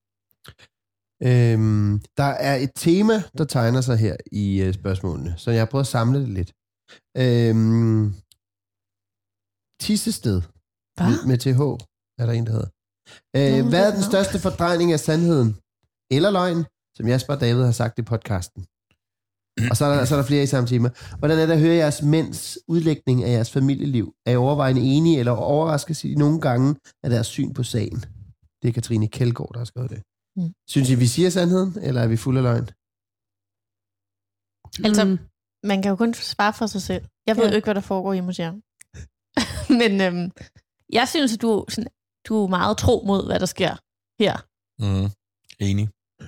Øhm, der er et tema, der tegner sig her i øh, spørgsmålene, så jeg har prøvet at samle det lidt. Øhm, Tissested med, med T H, er der en, der hedder. Øh, hvad er den største fordrejning af sandheden? Eller løgn, som Jasper og David har sagt i podcasten? Og så er, der, så er der flere i samme tema. Hvordan er det at høre jeres mænds udlægning af jeres familieliv? Er I overvejende enige eller overrasket I nogle gange af deres syn på sagen? Det er Katrine Kjeldgaard, der har skrevet det. Mm. Synes I, vi siger sandheden, eller er vi fulde af løgn? Altså, mm. man kan jo kun svare for sig selv. Jeg ved ja. jo ikke, hvad der foregår hjemme hos jer. Men øhm, jeg synes, at du, sådan, du er meget tro mod, hvad der sker her. Mm. Enig.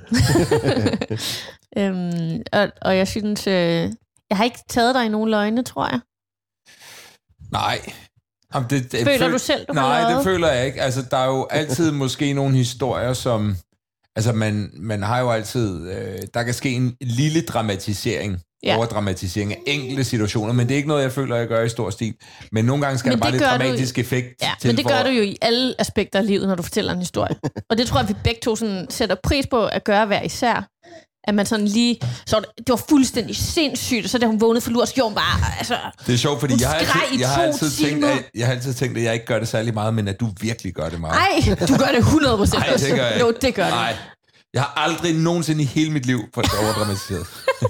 øhm, og, og jeg synes, øh, jeg har ikke taget dig i nogen løgne, tror jeg. Nej. Jamen, det, det, føler føl- du selv, du Nej, har lavet? det føler jeg ikke. Altså, der er jo altid måske nogle historier, som... Altså, man, man har jo altid... Øh, der kan ske en lille dramatisering, ja. overdramatisering af enkelte situationer, men det er ikke noget, jeg føler, jeg gør i stor stil. Men nogle gange skal men der bare lidt dramatisk du, effekt ja, til. Men det for... gør du jo i alle aspekter af livet, når du fortæller en historie. Og det tror jeg, vi begge to sådan sætter pris på at gøre hver især. At man sådan lige... Så det var fuldstændig sindssygt, og så da hun vågnede for lur, så gjorde hun bare... Altså, det er sjovt, fordi jeg har, altid, jeg, har altid tænkt, at, jeg har altid tænkt, at jeg ikke gør det særlig meget, men at du virkelig gør det meget. Nej, du gør det hundrede procent. Nej, det gør jeg ikke. Jo, det gør du. Nej, jeg har aldrig nogensinde i hele mit liv fået det overdramatiseret.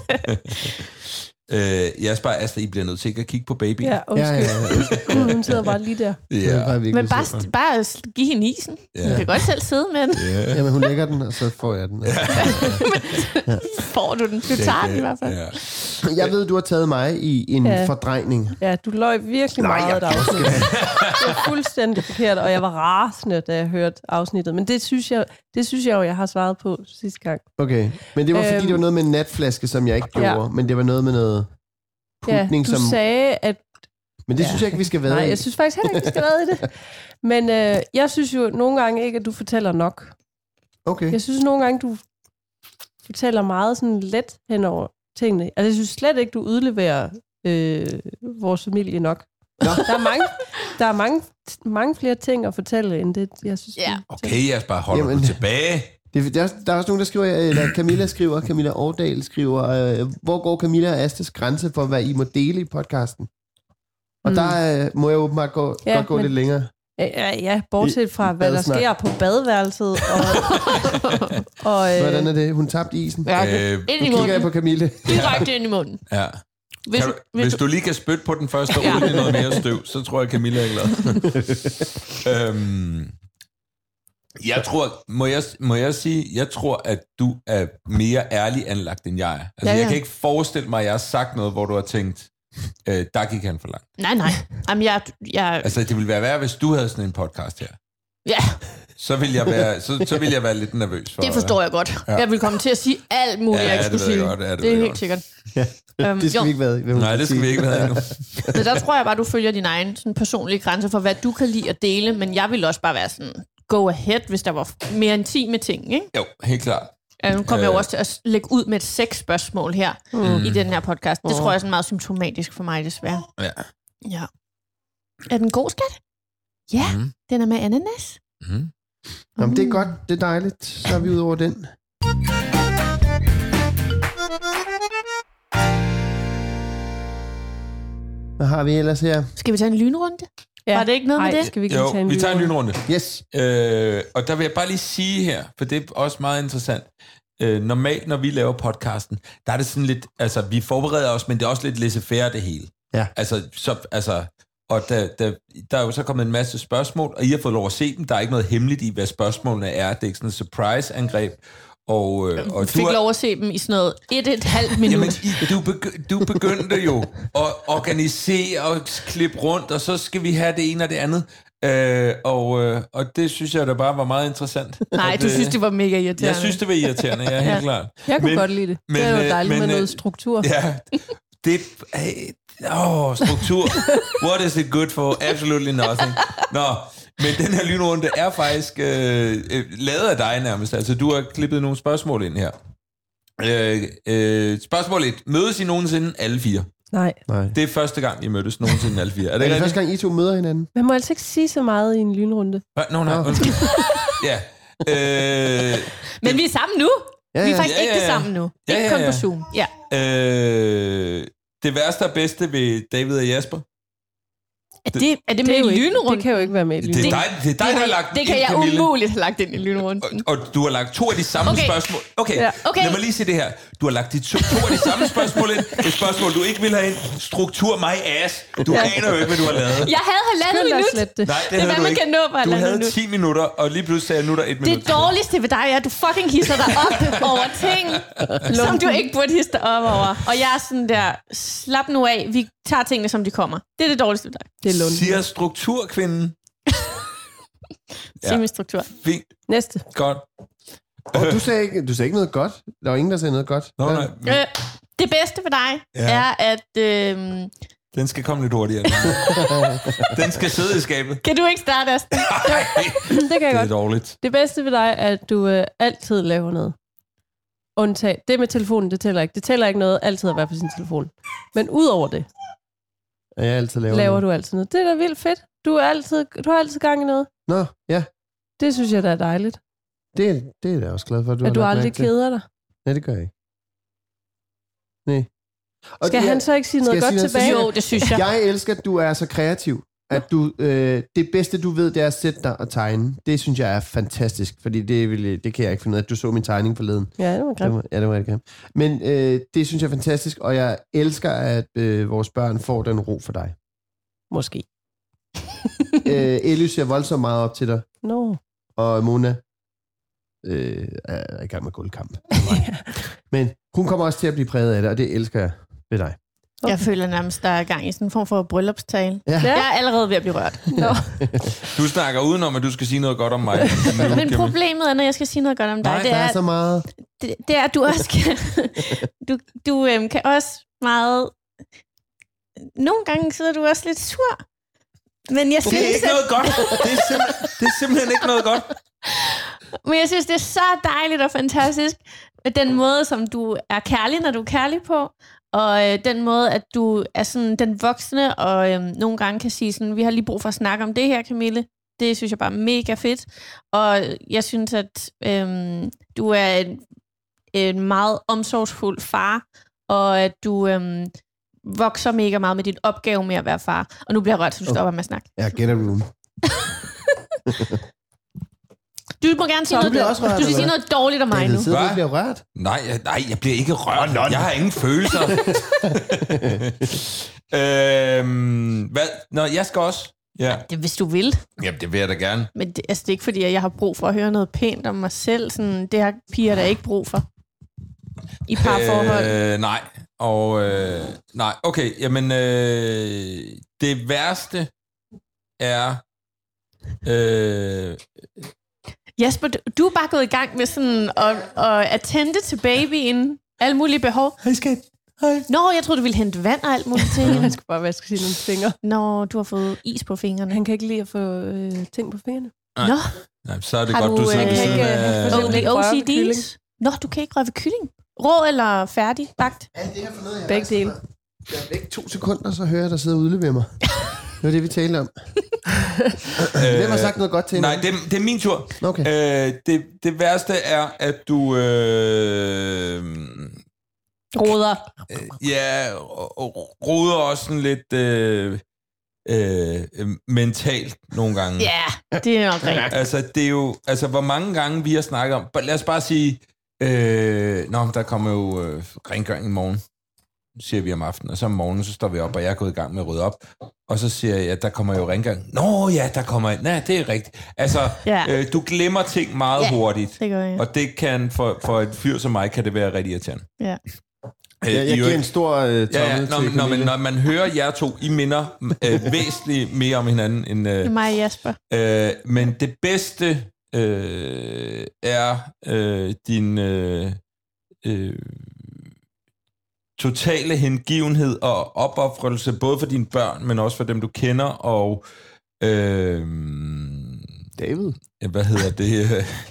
Øh, Jasper og Astrid, I bliver nødt til ikke at kigge på baby. Ja, undskyld. Ja, ja, ja. Hun sidder bare lige der. Ja. Men bare, bare give hende isen. Ja. Hun kan godt selv sidde med den. Ja. Jamen, hun lægger den, og så får jeg den. Ja. Ja. Får du den? Du tager den i hvert fald. Ja. Jeg ved, du har taget mig i en ja. fordrejning. Ja, du løg virkelig Nej, meget af et afsnit. Det var fuldstændig forkert, og jeg var rasende, da jeg hørte afsnittet. Men det synes jeg, det synes jeg jo, jeg har svaret på sidste gang. Okay, men det var fordi, øhm, det var noget med en natflaske, som jeg ikke gjorde, ja. men det var noget med noget putning, ja, du som... sagde, at... Men det ja. synes jeg ikke, vi skal være Nej, i. jeg synes faktisk heller ikke, vi skal være i det. Men øh, jeg synes jo nogle gange ikke, at du fortæller nok. Okay. Jeg synes nogle gange, du fortæller meget sådan let hen over tingene. Altså, jeg synes slet ikke, du udleverer øh, vores familie nok. Nå. Der er mange, der er mange, mange flere ting at fortælle, end det, jeg synes. Ja. Okay, jeg bare holder Jamen, du tilbage. Det, der, der er også nogen, der skriver, eller Camilla skriver, Camilla Årdal skriver, øh, hvor går Camilla og Astes grænse for, hvad I må dele i podcasten? Og mm. der øh, må jeg åbenbart gå, ja, godt gå men, lidt længere. Ja, ja, bortset fra, hvad der sker på badeværelset. Og, og, øh, Hvordan er det? Hun tabte isen. Ja, øh, nu kigger jeg på Camille. Direkte ind i munden. Ja. Hvis, du, hvis, hvis du lige kan spytte på den første, ja. uden noget mere støv, så tror jeg, Camilla er glad. øhm, jeg tror, må jeg, må jeg sige, jeg tror, at du er mere ærlig anlagt, end jeg er. Altså, ja, ja. Jeg kan ikke forestille mig, at jeg har sagt noget, hvor du har tænkt, Øh, der gik han for langt. Nej, nej. Jamen, jeg, jeg, Altså, det ville være værre, hvis du havde sådan en podcast her. ja, Så ville jeg være, så, så ville jeg være lidt nervøs for. det forstår jeg godt. Ja. Jeg vil komme til at sige alt muligt, Ja, jeg ikke det skulle ved sige. jeg godt, ja, det det er ved jeg helt godt. sikkert. Ja. Øhm, Det skal jo. vi ikke være. Hvad hun Nej, skal det skal sige. vi ikke have endnu. Så der tror jeg bare, du følger din egen sådan, personlige grænser for, hvad du kan lide at dele, men jeg vil også bare være sådan, go ahead, hvis der var mere intime ting, ikke? Jo, helt klart. Ja, nu kommer jeg jo Øh. også til at lægge ud med et seks-spørgsmål her mm. i den her podcast. Det tror jeg er sådan meget symptomatisk for mig, desværre. Ja. Ja. Er den god, skat? Ja, Mm. den er med ananas. Mm. Jamen, det er godt. Det er dejligt. Så er vi ud over den. Hvad har vi ellers her? Skal vi tage en lynrunde? Ja. Var det ikke noget Ej, med det? skal vi ikke Jo, lige tage en vi tager en lynrunde? lynrunde. Yes. Øh, og der vil jeg bare lige sige her, for det er også meget interessant. Øh, normalt, når vi laver podcasten, der er det sådan lidt, altså vi forbereder os, men det er også lidt laissez-faire det hele. Ja. Altså, så, altså og der, der, der er jo så kommet en masse spørgsmål, og I har fået lov at se dem. Der er ikke noget hemmeligt i, hvad spørgsmålene er. Det er ikke sådan et surprise-angreb. Og, øh, og Du fik har- lov at se dem i sådan noget et, et halvt minut. Jamen, I, du, begy- du begyndte jo at organisere og klippe rundt, og så skal vi have det ene og det andet. Øh, og, øh, og det synes jeg da bare var meget interessant. Nej, At, du øh, synes, det var mega irriterende. Jeg synes, det var irriterende, ja, helt Ja. klart. Jeg kunne Men- godt lide det. men, det er jo øh, dejligt men, med øh, noget struktur. Ja, det... Hey, åh, struktur. What is it good for? Absolutely nothing. Nå, men den her lynrunde er faktisk øh, øh, lavet af dig nærmest. Altså, du har klippet nogle spørgsmål ind her. Øh, øh, spørgsmål et. Mødes I nogensinde alle fire? Nej. Nej. Det er første gang, I mødtes nogensinde alle fire. Er Er det det ikke første rigtigt? gang, I to møder hinanden? Man må altså ikke sige så meget i en lynrunde. Hva? Nå, nej, Nå. undskyld. Ja. Øh, Men vi er sammen nu. Ja, Vi er ja. faktisk Ja, ikke ja, ja. sammen nu. Ja, Ikke ja, kun ja. på Zoom. Ja. øh, det værste og bedste ved David og Jasper? Er det, er det med Det, er jo i ikke, lynrunden? det kan jo ikke være med i Det er lynrunden. dig, det er dig der har lagt det kan ind, jeg Camille. umuligt have lagt ind i lynrunden. Og, og du har lagt to af de samme Okay. spørgsmål. Okay, Ja. Okay. lad mig lige se det her. Du har lagt de to, to af de samme spørgsmål ind. Et spørgsmål, du ikke vil have ind. Struktur my ass. Du Ja. aner jo ikke, hvad du har lavet. Jeg havde halvandet Skynd dig at minut. slette det. Nej, det, Det er, havde hvad du man ikke. kan nå på Du halvandet havde minut. ti minutter, og lige pludselig sagde jeg, nu er der et minut. Det dårligste ved dig er, at du fucking hisser dig op over ting, som du ikke burde hisse dig op over. Og jeg er sådan der, slap nu af, vi tager tingene, som de kommer. Det er det dårligste ved dig. Det er lunden. Siger strukturkvinden. Ja. Semistruktur. Fint, Næste. godt. Og du sagde, ikke, du sagde ikke noget godt. Der var ingen, der sagde noget godt. Nå, Hvad? nej, Øh, det bedste ved dig Ja. er, at... Øh, den skal komme lidt hurtigere. Den skal sidde i skabet. kan du ikke starte, Asta? Nej, Det kan jeg det er godt. dårligt. Det bedste ved dig er, at du øh, altid laver noget. Undtag. Det med telefonen, det tæller ikke. Det tæller ikke noget altid at være på sin telefon. Men udover det, Ja, jeg altid laver, laver noget. du altid noget. Det er da vildt fedt. Du, er altid, du har altid gang i noget. Nå, ja. Det synes jeg, der er dejligt. Det, det er jeg da også glad for, at du At har du lagt aldrig mærke til. keder dig. Nej, det gør jeg ikke. Nej. Og Skal det er- han så ikke sige noget Skal jeg godt sige noget? tilbage? Jo, det synes jeg. Jeg elsker, at du er så kreativ. At du, øh, det bedste, du ved, det er at sætte dig og tegne. Det synes jeg er fantastisk, fordi det, vil, det kan jeg ikke finde ud af. Du så min tegning forleden. Ja, det var Det grimt. var, ja, det var rigtig grimt. Men øh, det synes jeg er fantastisk, og jeg elsker, at øh, vores børn får den ro for dig. Måske. øh, Elly ser voldsomt meget op til dig, Nå. og Mona øh, er i gang med guldkamp. Men hun kommer også til at blive præget af det, og det elsker jeg ved dig. Jeg føler nærmest, der er gang i sådan en form for bryllupstale. Ja. Ja. Jeg er allerede ved at blive rørt. Nå. Du snakker udenom, at du skal sige noget godt om mig. Men problemet er, når jeg skal sige noget godt om dig, Nej, det, der er er, så meget. det, det er, at du også kan... du du øhm, kan også meget... Nogle gange sidder du også lidt sur. Men jeg synes, Det er ikke at, noget godt. Det er, simpelthen, det er simpelthen ikke noget godt. men jeg synes, det er så dejligt og fantastisk. Den måde, som du er kærlig, når du er kærlig på. Og øh, den måde, at du er sådan den voksne, og øh, nogle gange kan sige sådan, vi har lige brug for at snakke om det her, Camille. Det synes jeg bare er mega fedt. Og jeg synes, at øh, du er en, en meget omsorgsfuld far, og at du øh, vokser mega meget med din opgave med at være far. Og nu bliver jeg rørt, så du stopper med at snakke. Ja, get a room. Du må gerne sige Du noget, bliver også rørt, du skal eller sige hvad? noget dårligt om mig nu. Det sidder du Hva? og bliver rørt. Nej, jeg, nej, jeg bliver ikke rørt. Jeg har ingen følelser. øhm, hvad? Nå, jeg skal også. Ja. Det, hvis du vil. Jamen, det vil jeg da gerne. Men det, altså, det er ikke fordi, at jeg har brug for at høre noget pænt om mig selv. Sådan, det har piger der ikke brug for. I parforhold. Øh, nej, og... Øh, nej, okay, jamen... Øh, det værste er... Øh, Jesper, du, du er bare gået i gang med sådan at, at attende til babyen. Alle mulige behov. Hej, skat. Hej. Nå, jeg troede, du ville hente vand og alt muligt til hende. Han skal bare vaske sine fingre. Nå, du har fået is på fingrene. Han kan ikke lide at få øh, ting på fingrene. nej. Nå, Nej, så er det har godt, du, du sidder ved øh, siden ikke, af... øh, O- Ikke O røre C ved kylling. D's? Nå, du kan ikke røre ved kylling. Rå eller færdig bagt? Ja, det er for noget, jeg Begge dele. Jeg er væk to sekunder, så hører jeg, der sidder og udleverer mig. Det var det, vi talte om. Hvem har sagt noget godt til Nej, hende? det, det er min tur. Okay. Øh, det, det værste er, at du... Øh, Roder. øh, ja, roder også sådan lidt... Øh, øh, mentalt nogle gange. Ja, det er nok rigtigt. Altså, det er jo... Altså, hvor mange gange vi har snakket om... Lad os bare sige... Øh, nå, der kommer jo øh, rengøring i morgen, siger vi om aftenen, og så om morgenen, så står vi op, og jeg er gået i gang med at rydde op, og så siger jeg, at der kommer jo rengøring. Nå ja, der kommer en. Nej, det er rigtigt. Altså, Ja. øh, du glemmer ting meget Ja, hurtigt, Det gør jeg. og det kan, for, for et fyr som mig, kan det være rigtig irriterende. Ja. Øh, Jeg, jeg i giver øvrigt- en stor øh, tommel Ja, ja, når, til når, man, Camilla. når man hører jer to, I minder øh, væsentligt mere om hinanden end... Det er Øh, mig og Jesper. øh, men det bedste øh, er øh, din øh, øh, totale hengivenhed og opoffrelse, både for dine børn, men også for dem, du kender, og... Øh, David. hvad hedder det?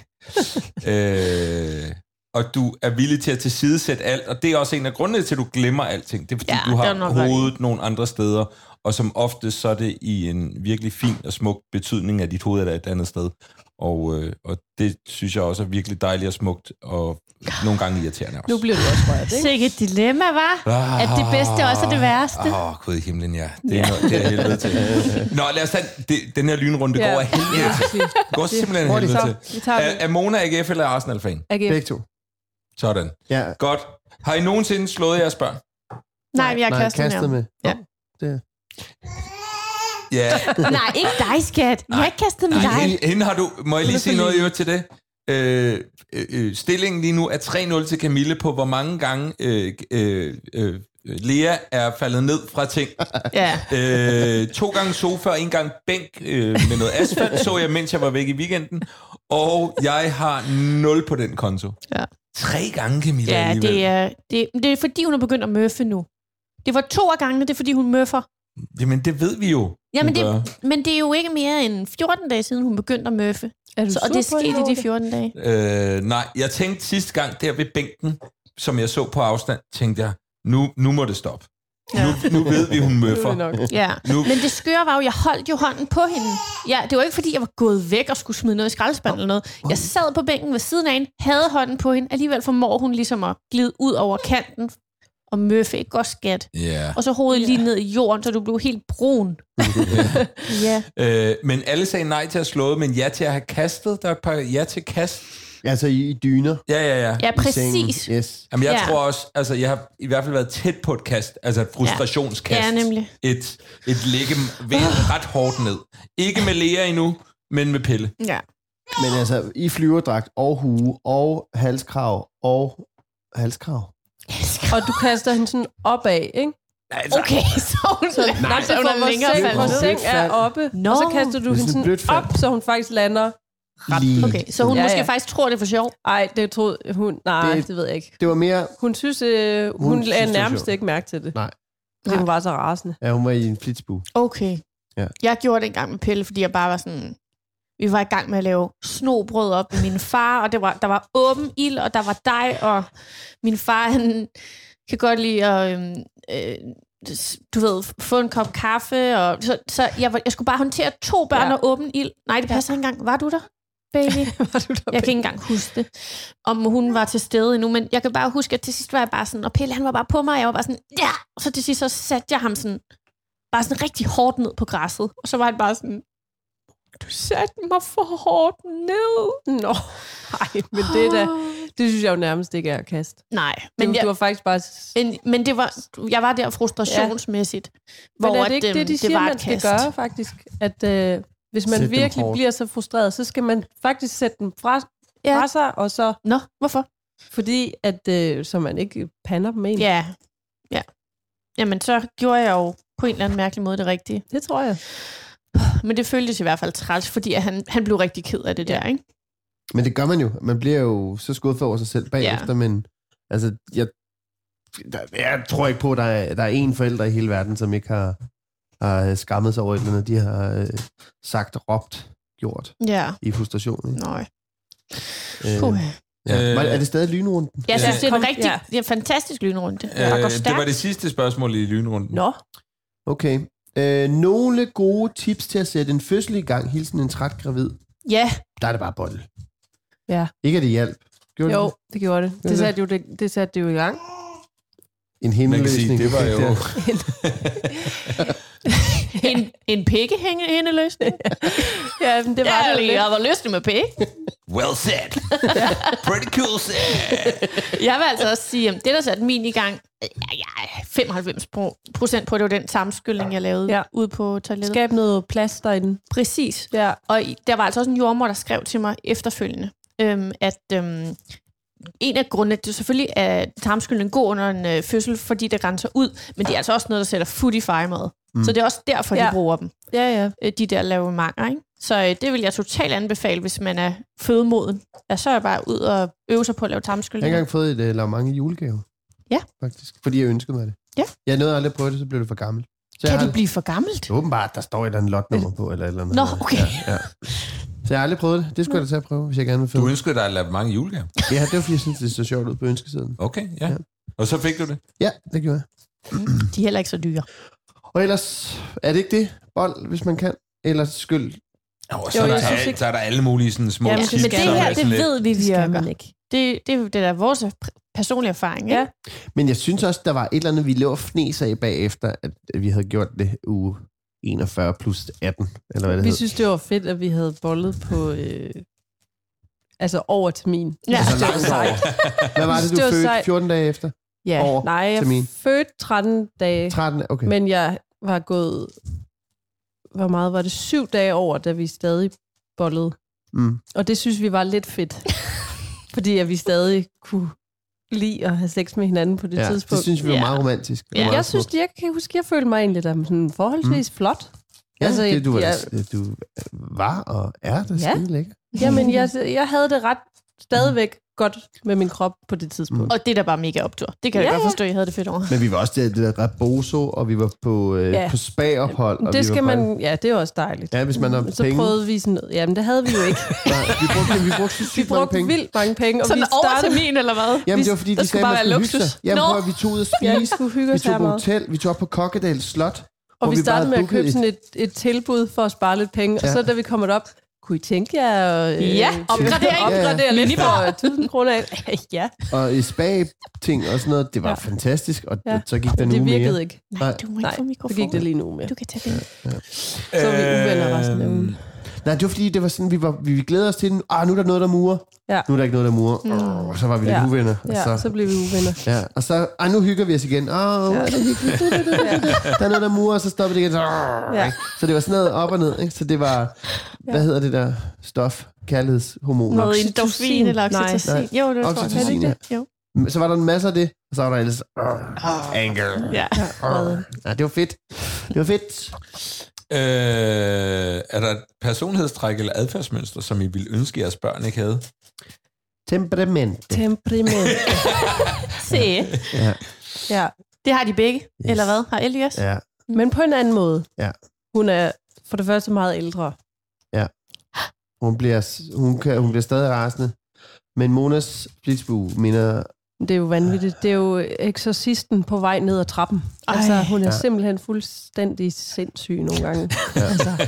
øh, og du er villig til at tilsidesætte alt, og det er også en af grundene til, at du glemmer alting. Det er, fordi Ja, du det har er nok hovedet nogle andre steder, og som ofte så er det i en virkelig fin og smuk betydning, at dit hoved er et andet sted. Og, øh, og det synes jeg også er virkelig dejligt og smukt, og nogle gange irriterende også. Nu bliver du også rørt, ikke? Sikke et dilemma, var? At det bedste også er det værste. Åh, oh, Gud i himlen, ja. Det er, noget, det er helvede til. Nå, lad os tage det, den her lynrunde. Det Ja. går af helvede til. Det går simpelthen af helvede til. Så, vi tager Er, den. er Mona A G F eller Arsenal-fan? A G F. Begge to. Sådan. Ja. Godt. Har I nogensinde slået jeres børn? Nej, vi har Nej, kastet, kastet med. med. Ja. Det. Ja. Nej, ikke dig, skat. Jeg har ikke kastet med Nej, dig. hende, hende har du... Må jeg lige Hun er sige for noget i lille. øvrigt til det? Øh, øh, øh, stillingen lige nu er tre nul til Camille på, hvor mange gange øh, øh, øh, Lea er faldet ned fra ting. Ja. Øh, to gange sofa og en gang bænk øh, med noget asfalt, så jeg, mens jeg var væk i weekenden. Og jeg har nul på den konto. Ja. Tre gange, Camilla, Ja, alligevel. det er, det, det er fordi, hun er begyndt at møffe nu. Det var to af gangene, det er fordi, hun møffer. Jamen, det ved vi jo. Jamen, hun gør. det, men det er jo ikke mere end fjorten dage siden, hun begyndte at møffe. Er du Så, og det er sur på sket hende i de fjorten dage. Øh, nej, jeg tænkte sidste gang der ved bænken, som jeg så på afstand, tænkte jeg, nu, nu må det stoppe. Ja. Nu, nu ved vi, hun Nu er møffer. det nok. Ja, Nu- men det skøre var jo, jeg holdt jo hånden på hende. Ja, det var ikke fordi, jeg var gået væk og skulle smide noget i skraldespanden eller noget. Jeg sad på bænken ved siden af hende, havde hånden på hende. Alligevel formår hun ligesom at glide ud over kanten og møffe, ikke godt skat. Ja. Og så hovedet lige ned i jorden, så du blev helt brun. Ja. Øh, men alle sagde nej til at slå, men ja til at have kastet. Der er et par ja til kast. Altså i, i dyner. Ja, ja, ja. Ja, I sengen. præcis. Yes. Jamen, jeg Ja. tror også, altså, jeg har i hvert fald været tæt på et kast, altså et frustrationskast. Ja, nemlig. Et, et lægge ved ret hårdt ned. Ikke med Lea endnu, men med Pelle. Ja. Men altså, i flyverdragt og hue og halskrav og halskrav. Og du kaster hende sådan opad, ikke? Altså, Okay, så hun, Så, nej, så hun er hvor længere seng, faldet hvor ned. seng er Fald. oppe, Nå. og så kaster du er hende sådan sådan blødt fald. op, så hun faktisk lander. Lige. Okay, så hun Ja, ja, måske ja. faktisk tror, det er for sjov. Ej, det troede hun... Nej, Det- det, det ved jeg ikke. Det var mere, Hun synes, øh, hun, Hun hun synes, lagde det var nærmest sjovt. ikke mærke til det. Nej. Fordi hun var så rasende. ja, hun var i en flitsbue. Okay. Ja. Jeg gjorde det engang med Pelle, fordi jeg bare var sådan... Vi var i gang med at lave snobrød op med min far, og det var, der var åben ild, og der var dej, og min far, han kan godt lide at, øh, øh, du ved, få en kop kaffe, og så, så jeg, var, jeg skulle bare håndtere to børn Ja. og åben ild. Nej, det passer ikke engang. Var du der, baby? Var du der? Jeg kan ikke engang huske det, om hun var til stede endnu, men jeg kan bare huske, at til sidst var jeg bare sådan, og Pelle, han var bare på mig, og jeg var bare sådan, ja! Og så til sidst, så satte jeg ham sådan, bare sådan rigtig hårdt ned på græsset, og så var han bare sådan, du satte mig for hårdt ned. Nå, nej, men det der, det synes jeg jo nærmest ikke er at kaste. Nej, Men men, du jeg, var faktisk bare... men, men det var, jeg var der frustrationsmæssigt, Men hvor er det ikke at, det, øhm, de siger, var man et skal kast. gøre, faktisk? At øh, hvis man Sæt dem virkelig hårdt. bliver så frustreret, så skal man faktisk sætte dem fra, Ja. fra sig, og så... Nå, hvorfor? Fordi, at øh, så man ikke pander dem ind. Ja, Ja. Jamen, så gjorde jeg jo på en eller anden mærkelig måde det rigtige. Det tror jeg. Men det føltes i hvert fald træls, fordi han, han blev rigtig ked af det der, ikke? Men det gør man jo. Man bliver jo så skuffet over sig selv bagefter, ja. Men altså, jeg, der, jeg tror ikke på, at der er, der er én forælder i hele verden, som ikke har, har skammet sig over et eller andet. De har øh, sagt, råbt, gjort ja. i frustration. Ikke? Nej. Øh, ja. Er det stadig lynrunden? Jeg synes, ja. det er en rigtig ja. det er en fantastisk lynrunde. Øh, det var det sidste spørgsmål i lynrunden. Nå. Okay. Øh, nogle gode tips til at sætte en fødsel i gang. Hilsen en træt gravid. Ja. Der er det bare bold. Ja. Ikke at det hjælp. Gjorde jo, det? det gjorde det. Det satte, jo, det, det satte det jo i gang. En himmeløsning. Det var jo... en en pikkehængeløsning. Ja, men det var ja, det lidt. Jeg var lysten med pik. Well said. Pretty cool said. Jeg vil altså også sige, at det, der satte min i gang, ja, ja, femoghalvfems procent på, det var den sammenskyldning, jeg lavede ja. ude på toilettet. Skab noget plads derinde. Præcis. Ja. Og der var altså også en jordmor, der skrev til mig efterfølgende, øhm, at øhm, en af grundene, det er selvfølgelig, at tarmskyldning går under en øh, fødsel, fordi det grænser ud, men det er altså også noget, der sætter food i fejemad. Mm. Så det er også derfor, ja. de bruger dem. Ja, ja. De der lavemanger, ikke? Så øh, det vil jeg totalt anbefale, hvis man er fødemoden. Ja, så er jeg bare ud og øve sig på at lave tarmskyldning. Jeg har engang fået et uh, lavemang i julegave. Ja. Faktisk. Fordi jeg ønskede mig det. Ja. Jeg nåede aldrig at prøve det, så blev det for gammelt. Så kan det aldrig... blive for gammelt? Åbenbart, der står et eller andet lotnummer på, eller et eller andet. Nå, okay. Ja, ja. Så jeg har aldrig prøvet det. Det skulle jeg da tage at prøve, hvis jeg gerne vil føde. Du ønskede dig at lave mange julegaver? Ja, det var fordi, jeg synes, det så sjovt ud på ønskesiden. Okay, ja. ja. Og så fik du det? Ja, det gjorde jeg. De er heller ikke så dyre. Og ellers, er det ikke det? Bold, hvis man kan. Eller skyld. Jo, så, jo, er der, al, ikke... så er der alle mulige sådan små... Jamen, men det her, det ved vi virker. Det, ikke. Det, det, det er da vores personlige erfaring, ikke? Ja. Men jeg synes også, der var et eller andet, vi lå og fnæser af bagefter, at vi havde gjort det uge enogfyrre plus atten, eller hvad det Vi hed. synes, det var fedt, at vi havde bollet på... Øh, altså over termin. Ja. Altså langt over. Hvad var det, du det fødte sej. fjorten dage efter? Ja, over nej, jeg termin. fødte tretten dage. tretten, okay. Men jeg var gået... Hvor meget var det? Syv dage over, da vi stadig bollede. Mm. Og det synes vi var lidt fedt. Fordi at vi stadig kunne lide at have sex med hinanden på det ja, tidspunkt. det synes vi var meget romantisk. Ja. Meget jeg synes, jeg kan huske, jeg følte mig egentlig der sådan forholdsvis mm. flot. Ja, altså, det, du, jeg, var, du var og er der ja. skide lækker. Jamen, jeg, jeg havde det ret stadigvæk godt med min krop på det tidspunkt. Mm. Og det er da bare mega optur. Det kan ja, jeg godt ja. forstå, at I havde det fedt over. Men vi var også det, det der Rebozo, og vi var på, øh, ja. på spa-ophold. Og det vi skal var man, ja, det er også dejligt. Ja, hvis man har så penge. prøvede vi sådan noget. Jamen, det havde vi jo ikke. Nej, vi brugte, vi brugte så sygt vi brugte mange penge. vildt mange penge. Og sådan vi startede... over termin, eller hvad? Jamen, det var fordi, de sagde, at man skulle hygge sig. Jamen, prøv at vi tog ud og spise. Ja, vi skulle hygge os vi tog på meget. hotel, vi tog op på Kokkedal Slot. Og vi startede med at købe et... sådan et, et tilbud for at spare lidt penge. Ja. Og så da vi kommer op, kunne I tænke jer at øh, ja, opgradering. opgradere ja, ja. lidt for tusind kroner? Ja. Og i spa-ting og sådan noget, det var ja. fantastisk. Og ja. så gik der nu mere. mere. Det virkede ikke. Nej, du må ikke Nej, få mikrofon. Så gik det lige nu med. Du kan tage det. Ja, ja. Så var vi uvenner resten af ugen. Nej, det var fordi, det var sådan, vi, var, vi, vi glæder os til den. Ah, nu er der noget, der murer. Ja. Nu er der ikke noget, der murer. Mm. Oh, så var vi lidt ja. uvenner. Ja, så, så blev vi uvenner. Ja, og så, ah, nu hygger vi os igen. Ah, oh, ja. det er hyggeligt. Ja. Der er noget, der murer, og så stopper det igen. Ja. Så det var sådan noget op og ned. Ikke? Så det var, hvad hedder det der stof? Kærlighedshormoner. Noget endorfin eller oxytocin. Jo, det var oxytocin, ja. Jo. Så var der en masse af det, og så var der ellers uh, anger. Ja. Uh, ja, det var fedt. Det var fedt. Øh, er der et personlighedstræk eller adfærdsmønster, som I ville ønske, jeres børn ikke havde? Temperament. Temperament. Se. Ja. Ja. Det har de begge, yes. eller hvad? Har Ellie også? Ja. Men på en anden måde. Ja. Hun er for det første meget ældre. Ja. Hun bliver, hun kan, hun bliver stadig rasende. Men Monas blitzbue minder... Det er jo vanvittigt. Det er jo eksorcisten på vej ned ad trappen. Ej. Altså, hun er ja. simpelthen fuldstændig sindssyg nogle gange. Ja. Altså.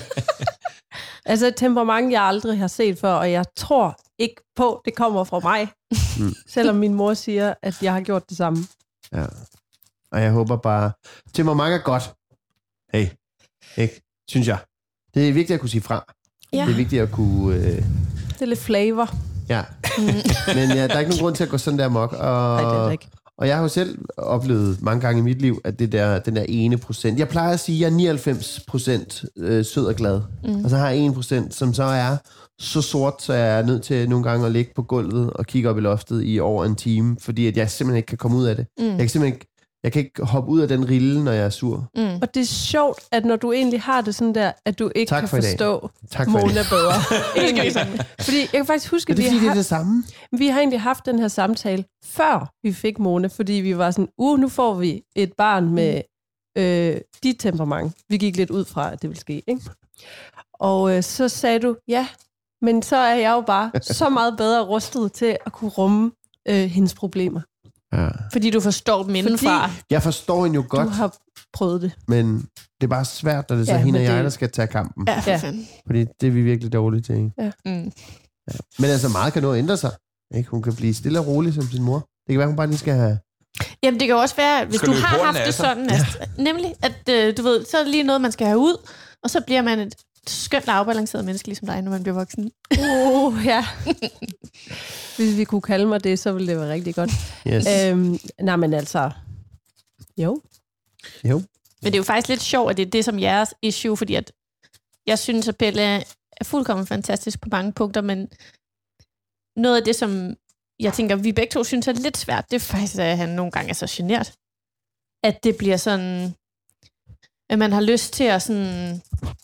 altså et temperament, jeg aldrig har set før, og jeg tror ikke på, det kommer fra mig. Mm. Selvom min mor siger, at jeg har gjort det samme. Ja. Og jeg håber bare... Temperament er godt. Hey. Ikke? Synes jeg. Det er vigtigt at kunne sige fra. Ja. Det er vigtigt at kunne... Øh... Det er lidt flavor. Ja. Men ja, der er ikke nogen grund til at gå sådan der amok. Og, Nej, det er det ikke. Og jeg har jo selv oplevet mange gange i mit liv, at det der, den der ene procent... Jeg plejer at sige, at jeg er nioghalvfems procent øh, sød og glad. Mm. Og så har jeg en procent, som så er så sort, så jeg er nødt til nogle gange at ligge på gulvet og kigge op i loftet i over en time, fordi at jeg simpelthen ikke kan komme ud af det. Mm. Jeg kan simpelthen ikke... Jeg kan ikke hoppe ud af den rille, når jeg er sur. Mm. Og det er sjovt, at når du egentlig har det sådan der, at du ikke Tak kan for i dag. forstå Tak for Mona det. bedre. Egentlig sådan. Fordi jeg kan faktisk huske, Er det at fordi, vi det er har, det samme? vi har egentlig haft den her samtale, før vi fik Mona, fordi vi var sådan, uh, nu får vi et barn med øh, dit temperament. Vi gik lidt ud fra, at det ville ske, ikke? Og øh, så sagde du, ja, men så er jeg jo bare så meget bedre rustet til at kunne rumme øh, hendes problemer. Ja. Fordi du forstår dem indenfra. Jeg forstår hende jo godt, Du har prøvet det. men det er bare svært, når det er så Ja, hende og men jeg, det- der skal tage kampen. Ja, for Ja. fanden. Fordi det er vi virkelig dårlige til. Ikke? Mm. Men altså, meget kan nå at ændre sig. Ikke? Hun kan blive stille og rolig som sin mor. Det kan være, hun bare lige skal have... Jamen, det kan jo også være, at hvis Skal du løbe har hornene haft af det sig. sådan, at, nemlig, at øh, du ved, så er det lige noget, man skal have ud, og så bliver man et skønt afbalanceret menneske, ligesom dig, når man bliver voksen. Uh, ja. Hvis vi kunne kalde mig det, så ville det være rigtig godt. Yes. Øhm, nej, men altså... Jo. Jo. Men det er jo faktisk lidt sjovt, at det er det som jeres issue, fordi at jeg synes, at Pelle er fuldkommen fantastisk på mange punkter, men noget af det, som jeg tænker, vi begge to synes er lidt svært, det er faktisk, at han nogle gange er så genert. At det bliver sådan, at man har lyst til at sådan...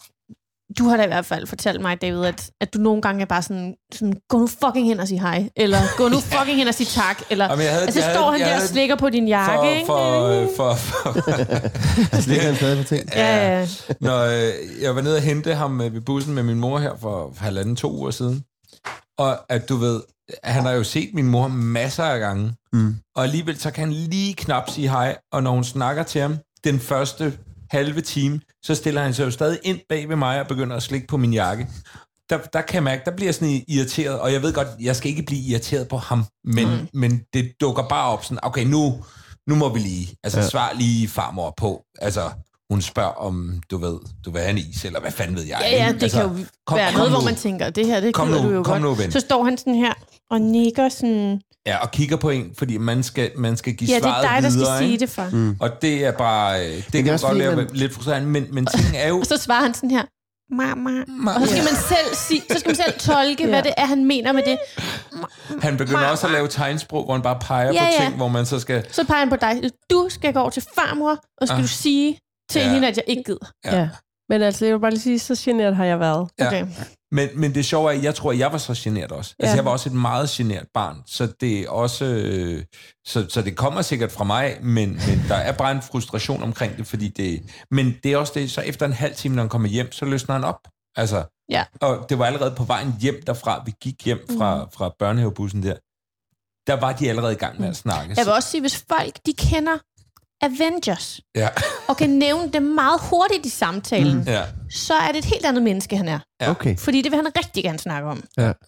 Du har da i hvert fald fortalt mig, David, at, at du nogle gange er bare sådan, sådan, gå nu fucking hen og sige hej, eller gå nu fucking hen og sige tak, eller Jamen, jeg havde- altså, så jeg står havde- han jeg der og havde- slikker på din jakke, For, ikke? for, for, for, Altså, det kan han stadig på ting. Ja, ja. Når øh, jeg var nede og hente ham øh, ved bussen med min mor her for halvanden, to uger siden, og at du ved, han har jo set min mor masser af gange, Mm. og alligevel så kan han lige knap sige hej, og når hun snakker til ham den første halve time, så stiller han sig jo stadig ind bag ved mig og begynder at slikke på min jakke. Der, der kan jeg mærke, der bliver jeg sådan irriteret, og jeg ved godt, jeg skal ikke blive irriteret på ham, men, mm. men det dukker bare op sådan, okay, nu, nu må vi lige, altså Ja. svar lige farmor på, altså hun spørger om, du ved, du vil have en is, eller hvad fanden ved jeg. Ja, ja, ikke? det altså, kan jo kom- være kom noget, nu. hvor man tænker, det her, det Kom gider nu, du jo kom godt. nu, ven. Så står han sådan her og nikker sådan, Ja, og kigger på en, fordi man skal, man skal give ja, det svaret er dig, der skal videre, sige ikke? det for. Mm. Og det er bare, øh, det er kan også godt fordi, være man- lidt frustrerende, men, men ting er jo... Og så svarer han sådan her, mama. Og så skal man selv sige, så skal man selv tolke, hvad det er, han mener med det. Han begynder også at lave tegnsprog, hvor han bare peger Ja, på ja. ting, hvor man så skal... Så peger han på dig. Du skal gå over til farmor, og skal Ah. du sige til Ja. hende, at jeg ikke gider. Ja. Ja. Men altså, jeg vil bare lige sige, så genert har jeg været. Ja. Okay. Men, men det sjove er, at jeg tror, at jeg var så genert også. Altså, Ja. jeg var også et meget genert barn, så det er også... Øh, så, så det kommer sikkert fra mig, men, men der er bare en frustration omkring det, fordi det... Men det er også det, så efter en halv time, når han kommer hjem, så løsner han op. Altså, Ja. og det var allerede på vejen hjem derfra, vi gik hjem fra, fra børnehavebussen der, der var de allerede i gang med at snakke. Jeg vil også sige, hvis folk, de kender Avengers, Ja. og kan nævne dem meget hurtigt i samtalen, mm. Ja. så er det et helt andet menneske, han er. Ja. Okay. Fordi det vil han rigtig gerne snakke om.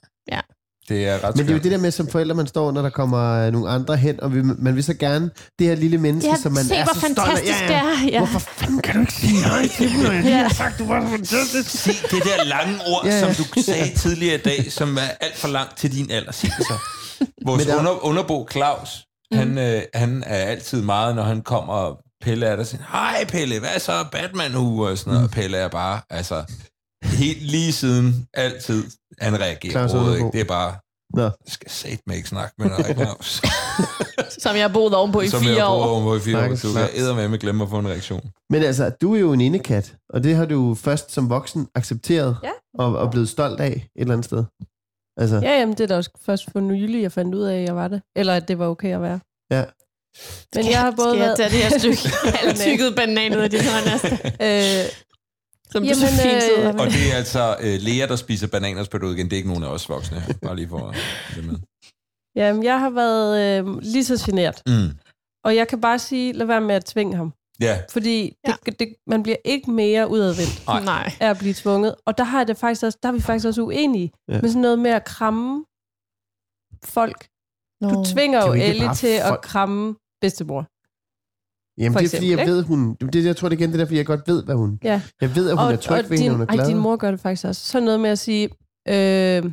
Det er ret Men det er jo skørt. det der med, som forældre, man står, når der kommer øh, nogle andre hen, og vi, man vil så gerne det her lille menneske, Ja, som man se, er hvor så stolt af. fantastisk det er. Ja. Hvorfor fanden kan du ikke sige hej til dem, når jeg lige Ja. har sagt, du var så fantastisk? Sig det der lange ord, Ja, ja, ja. som du sagde tidligere i dag, som er alt for langt til din alder. Sig det så. Vores Men der- under, underbo Claus, mm. han, øh, han er altid meget, når han kommer, og Pelle er der sådan, hej Pelle, hvad så, Batman-hue og sådan noget. Mm. Og Pelle er bare, altså, helt lige siden, altid, han reagerer Claus overhovedet Underbo. ikke. Det er bare, Nå. jeg skal satme ikke snakke med dig, Claus. Som jeg har boet ovenpå i Som jeg fire har boet år. ovenpå i fire år. Stakkels Du Claus. kan eddermame glemme at få en reaktion. Men altså, du er jo en indekat, og det har du først som voksen accepteret Ja. og, og blevet stolt af et eller andet sted. Altså, Ja, jamen, det er da også først for nylig, jeg fandt ud af, at jeg var det. Eller at det var okay at være. ja. Men jeg har både Skal jeg været... tage det her stykke halvtykket banan ud af dit hånd, Asta? øh, Som Jamen, du så fint sidder øh, med. Og det er altså øh, Lea, der spiser bananer, spørger du igen. Det er ikke nogen af os voksne. Bare lige for at det med. jamen, jeg har været øh, lige så genert. Mm. Og jeg kan bare sige, lad være med at tvinge ham. Ja, Fordi Ja. det, det, man bliver ikke mere udadvendt Nej. Nej. af at blive tvunget. Og der, har jeg det faktisk også, der er vi faktisk også uenige. Ja. Ja. Med sådan noget med at kramme folk. Du tvinger Kan jo vi ikke Ellie bare til at folk- kramme bedstemor. Jamen, For det er fordi, eksempel, jeg ikke? ved, hun... Det, jeg tror det igen, det er derfor, jeg godt ved, hvad hun... Ja. Jeg ved, at hun er tryg ved din, hende, hun er glad. ej, din mor gør det faktisk også. Sådan noget med at sige... Øh,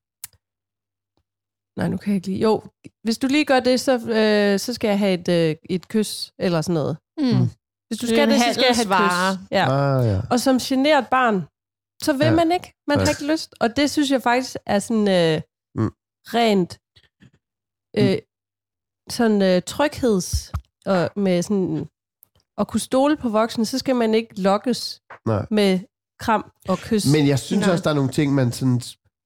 nej, nu kan jeg ikke lige... Jo, hvis du lige gør det, så, øh, så skal jeg have et, øh, et kys, eller sådan noget. Mm. Hvis du Det er skal en det, så skal jeg have et handelsvare. kys. Ja. Ah, ja. Og som generet barn, så vil Ja. ja. man ikke. Man Ja. har ikke lyst. Og det synes jeg faktisk er sådan øh, Mm. rent øh, sådan øh, trygheds og med sådan at kunne stole på voksne, så skal man ikke lokkes Nej. med kram og kys. Men jeg synes Nej. også, der er nogle ting, man sådan...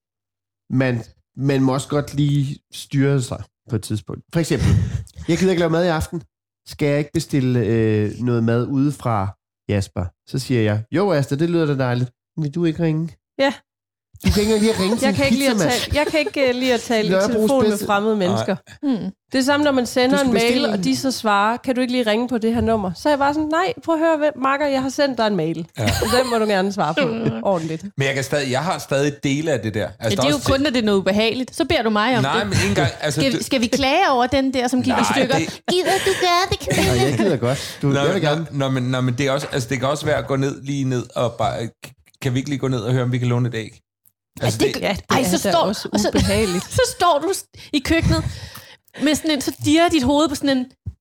Man, man må også godt lige styre sig på et tidspunkt. For eksempel, jeg gider ikke lave mad i aften. Skal jeg ikke bestille øh, noget mad ude fra Jasper? Så siger jeg, jo Asta, det lyder da dejligt. Vil du ikke ringe? Ja. Du kan ikke engang lige at ringe til Jeg en kan ikke lide at pizzamand. tale, jeg kan ikke uh, lide at tale i Nørrebros telefon med bedste- fremmede mennesker. Hmm. Det er samme, når man Du sender skal en mail, bestille og en- de så svarer, kan du ikke lige ringe på det her nummer? Så er jeg bare sådan, nej, prøv at høre, hvem, Marker, jeg har sendt dig en mail. Ja. Og den må du gerne svare på ordentligt. Men jeg, kan stadig, jeg har stadig dele af det der. Ja, Altså, det der er jo også kun, når det er noget ubehageligt. Så beder du mig om Nej, det. men ikke engang... Altså, Skal, det- skal vi klage over den der, som gik Nej, i stykker? det- Gider du gøre det, Camilla? Nej, jeg gider godt. Du, Nå, jeg vil gerne. Nå, nå, men, nå, men det, er også, altså, det kan også være at gå ned lige ned og bare... Kan vi ikke lige gå ned og høre, om vi kan låne et æg? Altså, det- Ja, det Ej, er så da står- også og så- ubehageligt. Så står du i køkkenet med sådan en, så dirrer dit hoved på sådan en...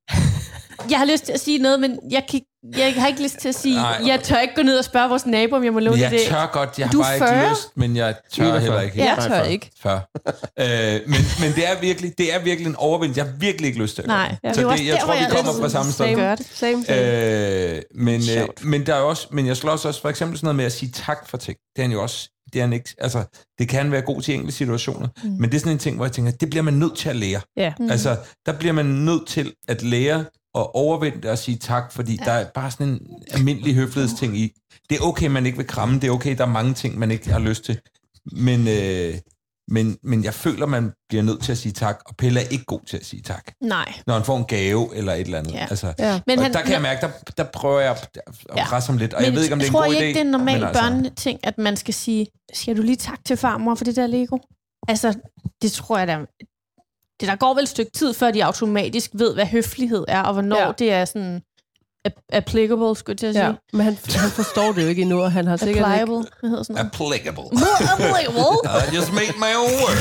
Jeg har lyst til at sige noget, men jeg, kan, jeg har ikke lyst til at sige... Nej. Jeg tør ikke gå ned og spørge vores nabo, om jeg må låne jeg det. tør godt, jeg har Du er bare ikke fyrre? lyst, men jeg tør enogfyrre. heller ikke. Jeg Nej, tør for- ikke. fyrre. Øh, men, men det er virkelig, det er virkelig en overvindelse. Jeg har virkelig ikke lyst til at gøre Nej, det. ja, Så det er det, også jeg der, tror, hvor vi jeg kommer altid fra samme sted. same. Same, Gør det. same, same. Øh, men, øh, Sjovt. men der er også, men jeg slås også for eksempel sådan noget med at sige tak for ting. Det er han jo også, det er han ikke, altså, det kan være god til enkelte situationer, mm. men det er sådan en ting, hvor jeg tænker, det bliver man nødt til at lære. Ja. Mm. Altså, der bliver man nødt til at lære at overvinde det og sige tak, fordi ja. der er bare sådan en almindelig høflighedsting i. Det er okay, man ikke vil kramme, det er okay, der er mange ting, man ikke har lyst til, men, øh, men, men jeg føler, man bliver nødt til at sige tak, og Pelle er ikke god til at sige tak, Nej. når han får en gave eller et eller andet. Ja. Altså, Ja. Men og han, der kan jeg mærke, der, der prøver jeg at Ja. presse ham lidt, og men jeg ved ikke, om det er en tror god I idé. ikke, det er en normal men altså- børneting, at man skal sige, skal du lige tak til farmor for det der Lego? Altså, det tror jeg da... Det der går vel et stykke tid, før de automatisk ved, hvad høflighed er, og hvornår Ja. ja. det er sådan ap- applicable, skulle jeg til at sige. Ja, men han, han forstår det jo ikke endnu, og han har sikkert ikke... Applicable, hvad hedder sådan noget? Applicable. More applicable. I just made my own word.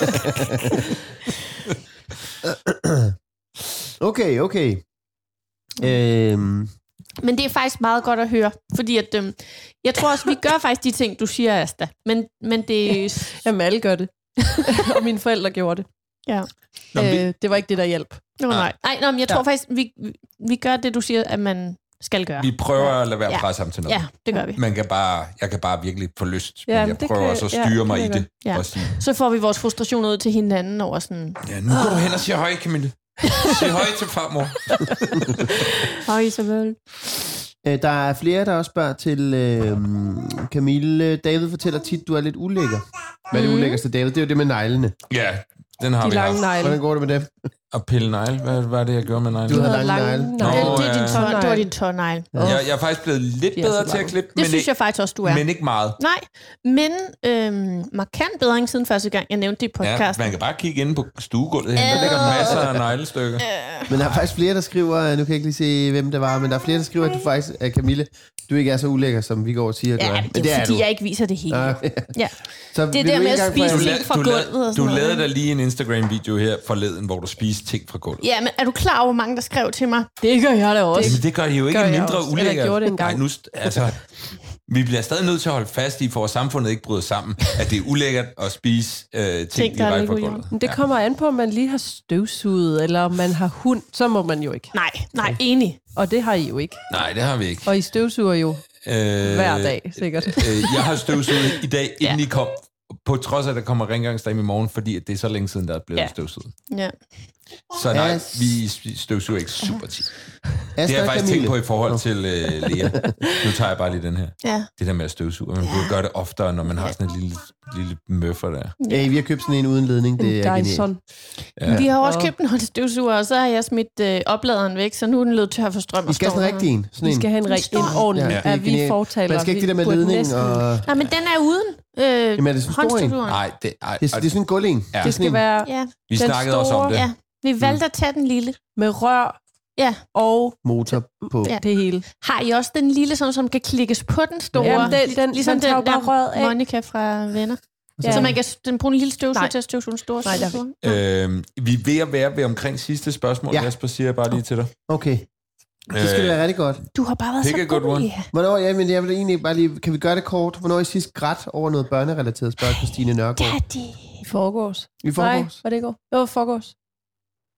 Okay, okay. Øhm, Men det er faktisk meget godt at høre, fordi at, øhm, jeg tror også, vi gør faktisk de ting, du siger, Asta. Men, men det... Jamen, alle gør det. Og mine forældre gjorde det. Ja. Nå, vi- Øh, det var ikke det, der hjalp. Nå, nej. Nej, nå, men jeg tror Ja. faktisk, vi, vi gør det, du siger, at man skal gøre. Vi prøver at lade være at Ja. presse ham til noget. Ja, det gør vi. Man kan bare, jeg kan bare virkelig få lyst, Ja, men men jeg det prøver kan- også at ja, styre det mig kan i jeg det. Ja. Og sige, Så får vi vores frustration ud til hinanden over sådan... ja, nu går du hen og siger hej, Camille. Sig hej til farmor. Hej, Isabel. øh, der er flere, der også spørger til øh, Camille. David fortæller tit, du er lidt ulækker. Hvad er det Mhm. ulækkerste, David? Det er jo det med neglene. Ja, den har De vi lange haft. negle. Hvordan går det med dem? Og pille negle. Hvad var det, jeg gjorde med negle? Du havde havde lange lange negle. negle. Det, Nå, det, er din ja. tår, det var din tårnegl. Ja. Jeg, jeg er faktisk blevet lidt De er så bedre til at lange. klippe, Det men, synes ikke, jeg faktisk også, du er. men ikke meget. Nej, men øhm, markant bedring siden første gang, jeg nævnte det i Ja, podcasten. man kan bare kigge inde på stuegulvet her. Der ligger masser af neglestykker. Men der er faktisk flere, der skriver, nu kan jeg ikke lige se, hvem det var, men der er flere, der skriver, at du faktisk, at Camille, du ikke er så ulækker, som vi går og siger, at du er. Ja, Men det er fordi, du. jeg ikke viser det hele. Ah, Ja. Så Det vil er du der med ikke at engang spise få- ting fra du, gulvet og lavede, sådan du noget. lavede da lige en Instagram-video her forleden, hvor du spiste ting fra gulvet. Ja, men er du klar over, hvor mange der skrev til mig? Det gør jeg da også. Men det gør I jo ikke gør jeg mindre også. ulækkert. Eller gjorde det engang. Nej, nu, st- altså, vi bliver stadig nødt til at holde fast i, for at samfundet ikke bryder sammen, at det er ulækkert at spise øh, ting, Ting, der er direkte fra Lego, ja. gulvet. Men det kommer an på, om man lige har støvsuget, eller om man har hund. Så må man jo ikke. Nej, nej, enig. Og det har I jo ikke. Nej, det har vi ikke. Og I støvsuger jo Øh, hver dag, sikkert. Øh, jeg har støvsuget i dag, inden Ja. I kom. På trods af, at der kommer rengøringsdag i morgen, fordi at det er så længe siden, der er blevet Ja. støvsuget. Ja. Så nej, Yes. vi støvsuger ikke super tit. Det Asta har jeg og faktisk tænkt Camille. på i forhold til uh, Lea. Nu tager jeg bare lige den her. Ja. Det der med at støvsuge. Man burde gøre det oftere, når man har sådan en lille, lille møffer der. Ja, vi har købt sådan en uden ledning, det er En genialt. Dyson. Ja. Vi har også Og- købt en håndstøvsuger, og så har jeg smidt øh, opladeren væk, så nu er den løbet tør for strøm. Vi og skal have står sådan en der. rigtig en. Sådan Vi en. skal have en, rigtig, en ordentlig. Ja, Ja, det er er vi genialt. fortaler. Man skal ikke Vi det der med burde ledning næsten- og... Nej, men den er uden øh, Jamen er det sådan en stor en? håndstøvsugeren. Nej, det, ej, Det er, det er sådan en gulv-en. Ja. Det skal være Ja, vi den snakkede også om store- det. ja. Vi valgte at tage den lille. med rør Ja. og Motor på. Ja. det hele. Har I også den lille, sådan, som kan klikkes på den store? Jamen, den- den- ligesom man tager den jo bare røret der af. Monica fra Venner. Ja. Så man kan den bruge en lille støvsuger Nej. til at støvsuge den store. Nej, der er støvsuger. Øhm, vi er ved at være ved omkring sidste spørgsmål, Ja. ja. Jasper, siger jeg bare lige til dig. Okay, det skal det være rigtig godt. Du har bare været Pick så a good god. one. Ja. Hvornår, ja, men jeg vil egentlig bare lige... Kan vi gøre det kort? Hvornår er I sidst grædt over noget børnerelateret spørgsmål på Stine Nørgaard? Daddy. I forgårs. I forgårs? Nej, var det i går? Det var forgårs.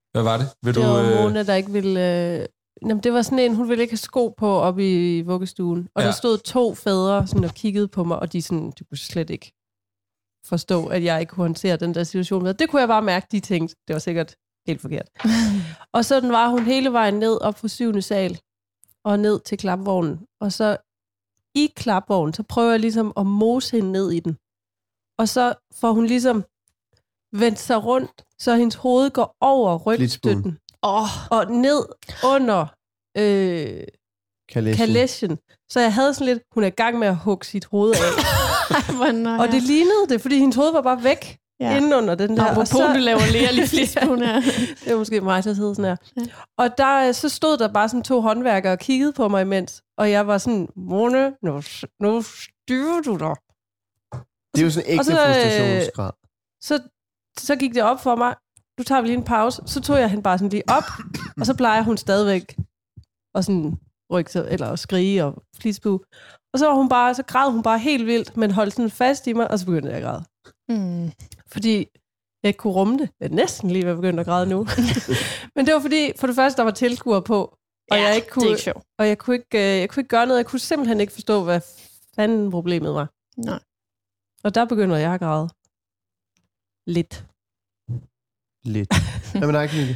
Hvad var det? Vil Det du, var øh... Mona, der ikke ville... Øh... Jamen, det var sådan en, hun ville ikke have sko på oppe i vuggestuen. Og Ja. der stod to fædre sådan, og kiggede på mig, og de, sådan, de kunne slet ikke forstå, at jeg ikke kunne håndtere den der situation. Det kunne jeg bare mærke, de tænkte. Det var sikkert helt forkert. Og så den var hun hele vejen ned op fra syvende sal, og ned til klapvognen. Og så i klapvognen, så prøver jeg ligesom at mose hende ned i den. Og så får hun ligesom vendt sig rundt, så hendes hoved går over rygstøtten. Oh. Og ned under øh, kalesjen. Så jeg havde sådan lidt, hun er i gang med at hugge sit hoved af. Og det lignede det, fordi hendes hoved var bare væk ja. Inden under den der. Og så, du laver lærlig flitsbund her. Det er måske mig, der hedder sådan her. Ja. Og der, så stod der bare sådan to håndværkere og kiggede på mig imens. Og jeg var sådan, Mone, nu, nu styrer du dig. Det er jo sådan en ægte så, frustrationsgrad. Så, så gik det op for mig, nu tager vi lige en pause. Så tog jeg hende bare sådan lige op, og så plejer hun stadigvæk og sådan rykke sig, eller skrige og flisbue. Og så var hun bare, så græd hun bare helt vildt, men holdt sådan fast i mig, og så begyndte jeg at græde. Mm. Fordi jeg ikke kunne rumme det. Jeg er næsten lige ved at begynde at græde nu. Men det var fordi, for det første, der var tilskuere på, og ja, jeg ikke kunne, det er ikke sjovt. og jeg kunne ikke, jeg kunne ikke gøre noget. Jeg kunne simpelthen ikke forstå, hvad fanden problemet var. Nej. Og der begynder jeg at græde. Lidt. Lidt. Hvad med dig, Camille?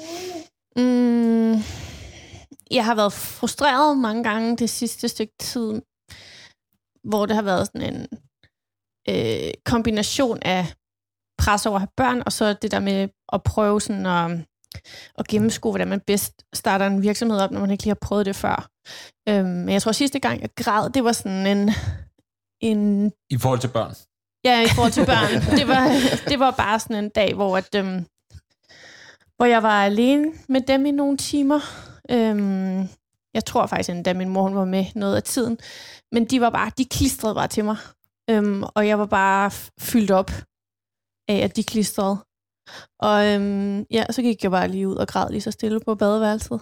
Mm, jeg har været frustreret mange gange det sidste stykke tid, hvor det har været sådan en øh, kombination af pres over at have børn, og så det der med at prøve sådan at, at gennemskue, hvordan man bedst starter en virksomhed op, når man ikke lige har prøvet det før. Øhm, men jeg tror, sidste gang jeg græd, det var sådan en, en... I forhold til børn? Ja, i forhold til børn. Det var, det var bare sådan en dag, hvor, at, øhm, hvor jeg var alene med dem i nogle timer. Øhm, jeg tror faktisk endda, min mor hun var med noget af tiden. Men de var bare, de klistrede bare til mig. Øhm, og jeg var bare fyldt op af, at de klistrede. Og øhm, ja, så gik jeg bare lige ud og græd lige så stille på badeværelset.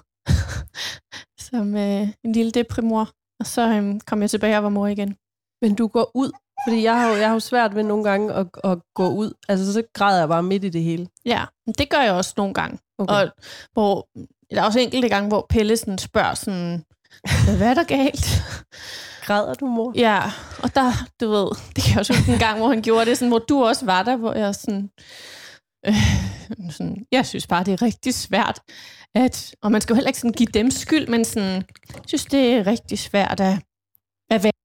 Som øh, en lille deprimor. Og så øhm, kom jeg tilbage og var mor igen. Men du går ud? Fordi jeg har jo, jeg har jo svært ved nogle gange at, at gå ud. Altså, så græder jeg bare midt i det hele. Ja, det gør jeg også nogle gange. Okay. Og hvor, der er også enkelte gange, hvor Pelle sådan spørger sådan, hvad er der galt? Græder du, mor? Ja, og der, du ved, det kan jeg også huske en gang, hvor han gjorde det, sådan, hvor du også var der, hvor jeg sådan, øh, sådan, jeg synes bare, det er rigtig svært, at, og man skal jo heller ikke sådan give dem skyld, men sådan, jeg synes, det er rigtig svært at, at være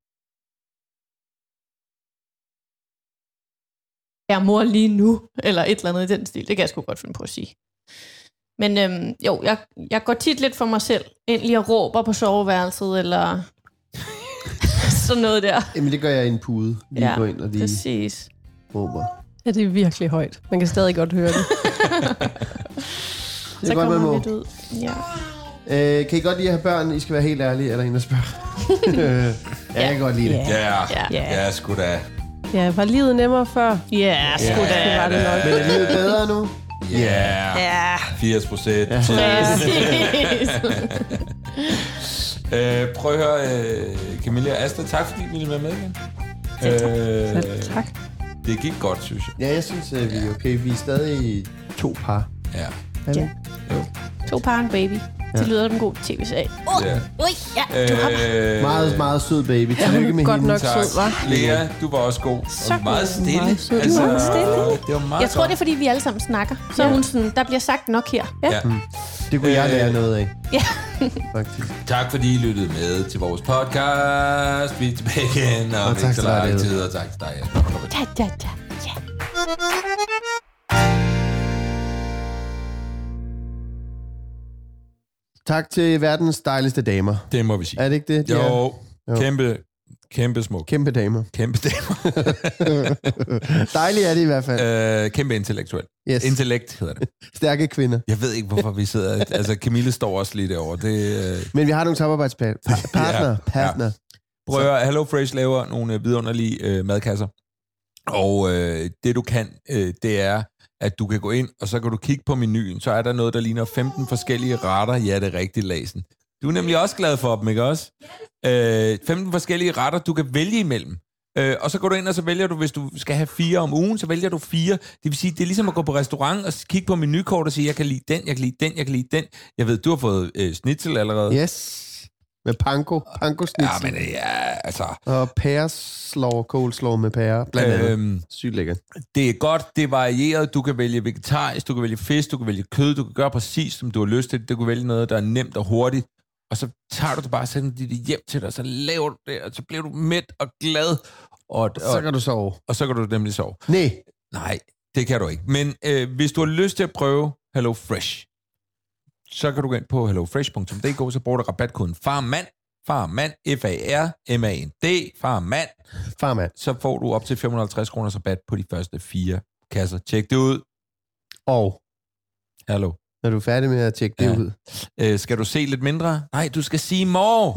er mor lige nu, eller et eller andet i den stil. Det kan jeg sgu godt finde på at sige. Men øhm, jo, jeg, jeg går tit lidt for mig selv, ind lige og råber på soveværelset, eller sådan noget der. Jamen, det gør jeg i en pude. Lige ja, gå ind og lige præcis. råber. Ja, det er virkelig højt. Man kan stadig godt høre det. Det er godt, man må. Lidt ud. Ja. Øh, kan I godt lide at have børn? I skal være helt ærlige, eller en der spørger. ja, jeg kan godt lide det. Ja, ja. ja, sgu da. Ja, var livet nemmere før? Ja, sgu da. Det var det nok. Men er livet bedre nu? Ja, Ja. firs procent. Ja. Præcis. øh, prøv at høre, øh, Camilla og Asta, tak fordi I ville være med igen. Øh, Øh, tak. det gik godt, synes jeg. Ja, jeg synes, at vi er okay. Vi er stadig to par. Ja. Er vi? Ja. To par and baby. Ja. Det lyder som en god tv-serie. Uh, Ja. ui, ja, du har Øh, Meget, meget sød baby. Ja, hun Tillykke er med godt hende. nok tak. sød, hva'? Lea, du var også god. Så og meget god. stille. Meget sød. Altså, Meget stille. Det var meget Jeg tror, godt. det er, fordi vi alle sammen snakker. Så Ja. ja. hun sådan, der bliver sagt nok her. Ja. Ja. Det kunne jeg Øh, lære noget af. Ja. Faktisk. Tak fordi I lyttede med til vores podcast. Vi er tilbage igen, og, Og og tak ikke så til dig, lang David. tid. Og tak til dig, Jesper. Ja, ja, ja, ja. Tak til verdens dejligste damer. Det må vi sige. Er det ikke det? de er? Jo, Jo. kæmpe, kæmpe smuk. Kæmpe damer. Kæmpe damer. Dejligt er det i hvert fald. øh, kæmpe intellektuel. Yes. Intellekt hedder det. Stærke kvinder. Jeg ved ikke, hvorfor vi sidder... Altså, Camille står også lige derovre. Det, øh, Men vi har nogle samarbejdspartner. Partner. Ja, Partner. prøv at høre, Hello Fresh laver nogle øh, vidunderlige øh, madkasser. Og øh, det du kan, øh, det er, at du kan gå ind, og så kan du kigge på menuen. Så er der noget, der ligner femten forskellige retter. Ja, det er rigtigt, Lasen. Du er nemlig også glad for dem, ikke også? Øh, femten forskellige retter, du kan vælge imellem. Øh, og så går du ind, og så vælger du, hvis du skal have fire om ugen, så vælger du fire. Det vil sige, det er ligesom at gå på restaurant og kigge på menukort og sige, jeg kan lide den, jeg kan lide den, jeg kan lide den. Jeg ved, du har fået øh, schnitzel allerede. Yes. Med panko. Panko Ja, men ja, altså... Og pæreslår, coleslaw med pære. Blandt andet. Øhm, Sygt lækkert. Det er godt, det er varieret. Du kan vælge vegetarisk, du kan vælge fisk, du kan vælge kød, du kan gøre præcis, som du har lyst til. Du kan vælge noget, der er nemt og hurtigt. Og så tager du det bare og sender det hjem til dig, og så laver du det, og så bliver du mæt og glad. Og, og så kan du sove. Og så kan du nemlig sove. Nej. Nej, det kan du ikke. Men øh, hvis du har lyst til at prøve Hello Fresh, så kan du gå ind på hello fresh punktum d k, så bruger du rabatkoden FARMAND, FARMAND, F A R M A N D, FARMAND. FARMAND. Så får du op til fem hundrede og halvtreds kroners rabat på de første fire kasser. Tjek det ud. Og hallo. Når du er færdig med at tjekke det ja. ud. Øh, skal du se lidt mindre? Nej, du skal sige more.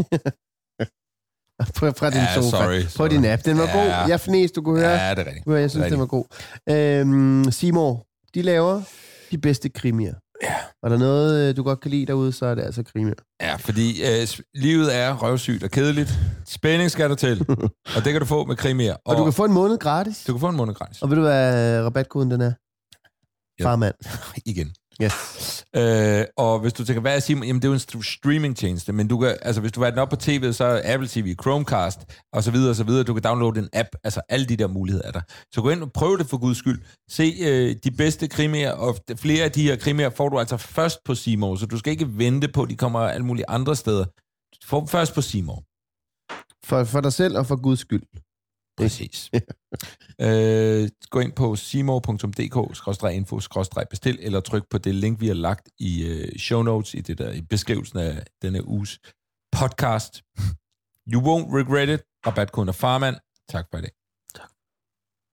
fra, fra din ja, sofa. Sorry, på sorry. din app. Den var ja. god. Jeg fnæs, du kunne høre. Ja, det er rigtigt. Jeg synes, rigtigt. den var god. Øhm, Seymour, de laver de bedste krimier. Ja. Og der er noget, du godt kan lide derude, så er det altså krimier. Ja, fordi øh, livet er røvsygt og kedeligt. Spænding skal der til. Og det kan du få med krimier. Og, og du kan få en måned gratis. Du kan få en måned gratis. Og ved du, hvad rabatkoden den er? Ja. Farmand. Igen. Yes. Øh, og hvis du tænker, hvad er Simon? Jamen, det er jo en streamingtjeneste, men du kan, altså, hvis du har den op på tv'et, så er Apple T V, Chromecast, og så videre, og så videre. Du kan downloade en app, altså alle de der muligheder er der. Så gå ind og prøv det for guds skyld. Se øh, de bedste krimier, og flere af de her krimier får du altså først på Seymour, så du skal ikke vente på, at de kommer alle mulige andre steder. Du får dem først på Seymour. For, for dig selv og for guds skyld. Præcis. øh, gå ind på seymour punktum d k skråstreg info skråstreg bestil, eller tryk på det link, vi har lagt i øh, show notes, i, det der, i beskrivelsen af denne uges podcast. You won't regret it. Rabatkoden er Farmand. Tak for i dag.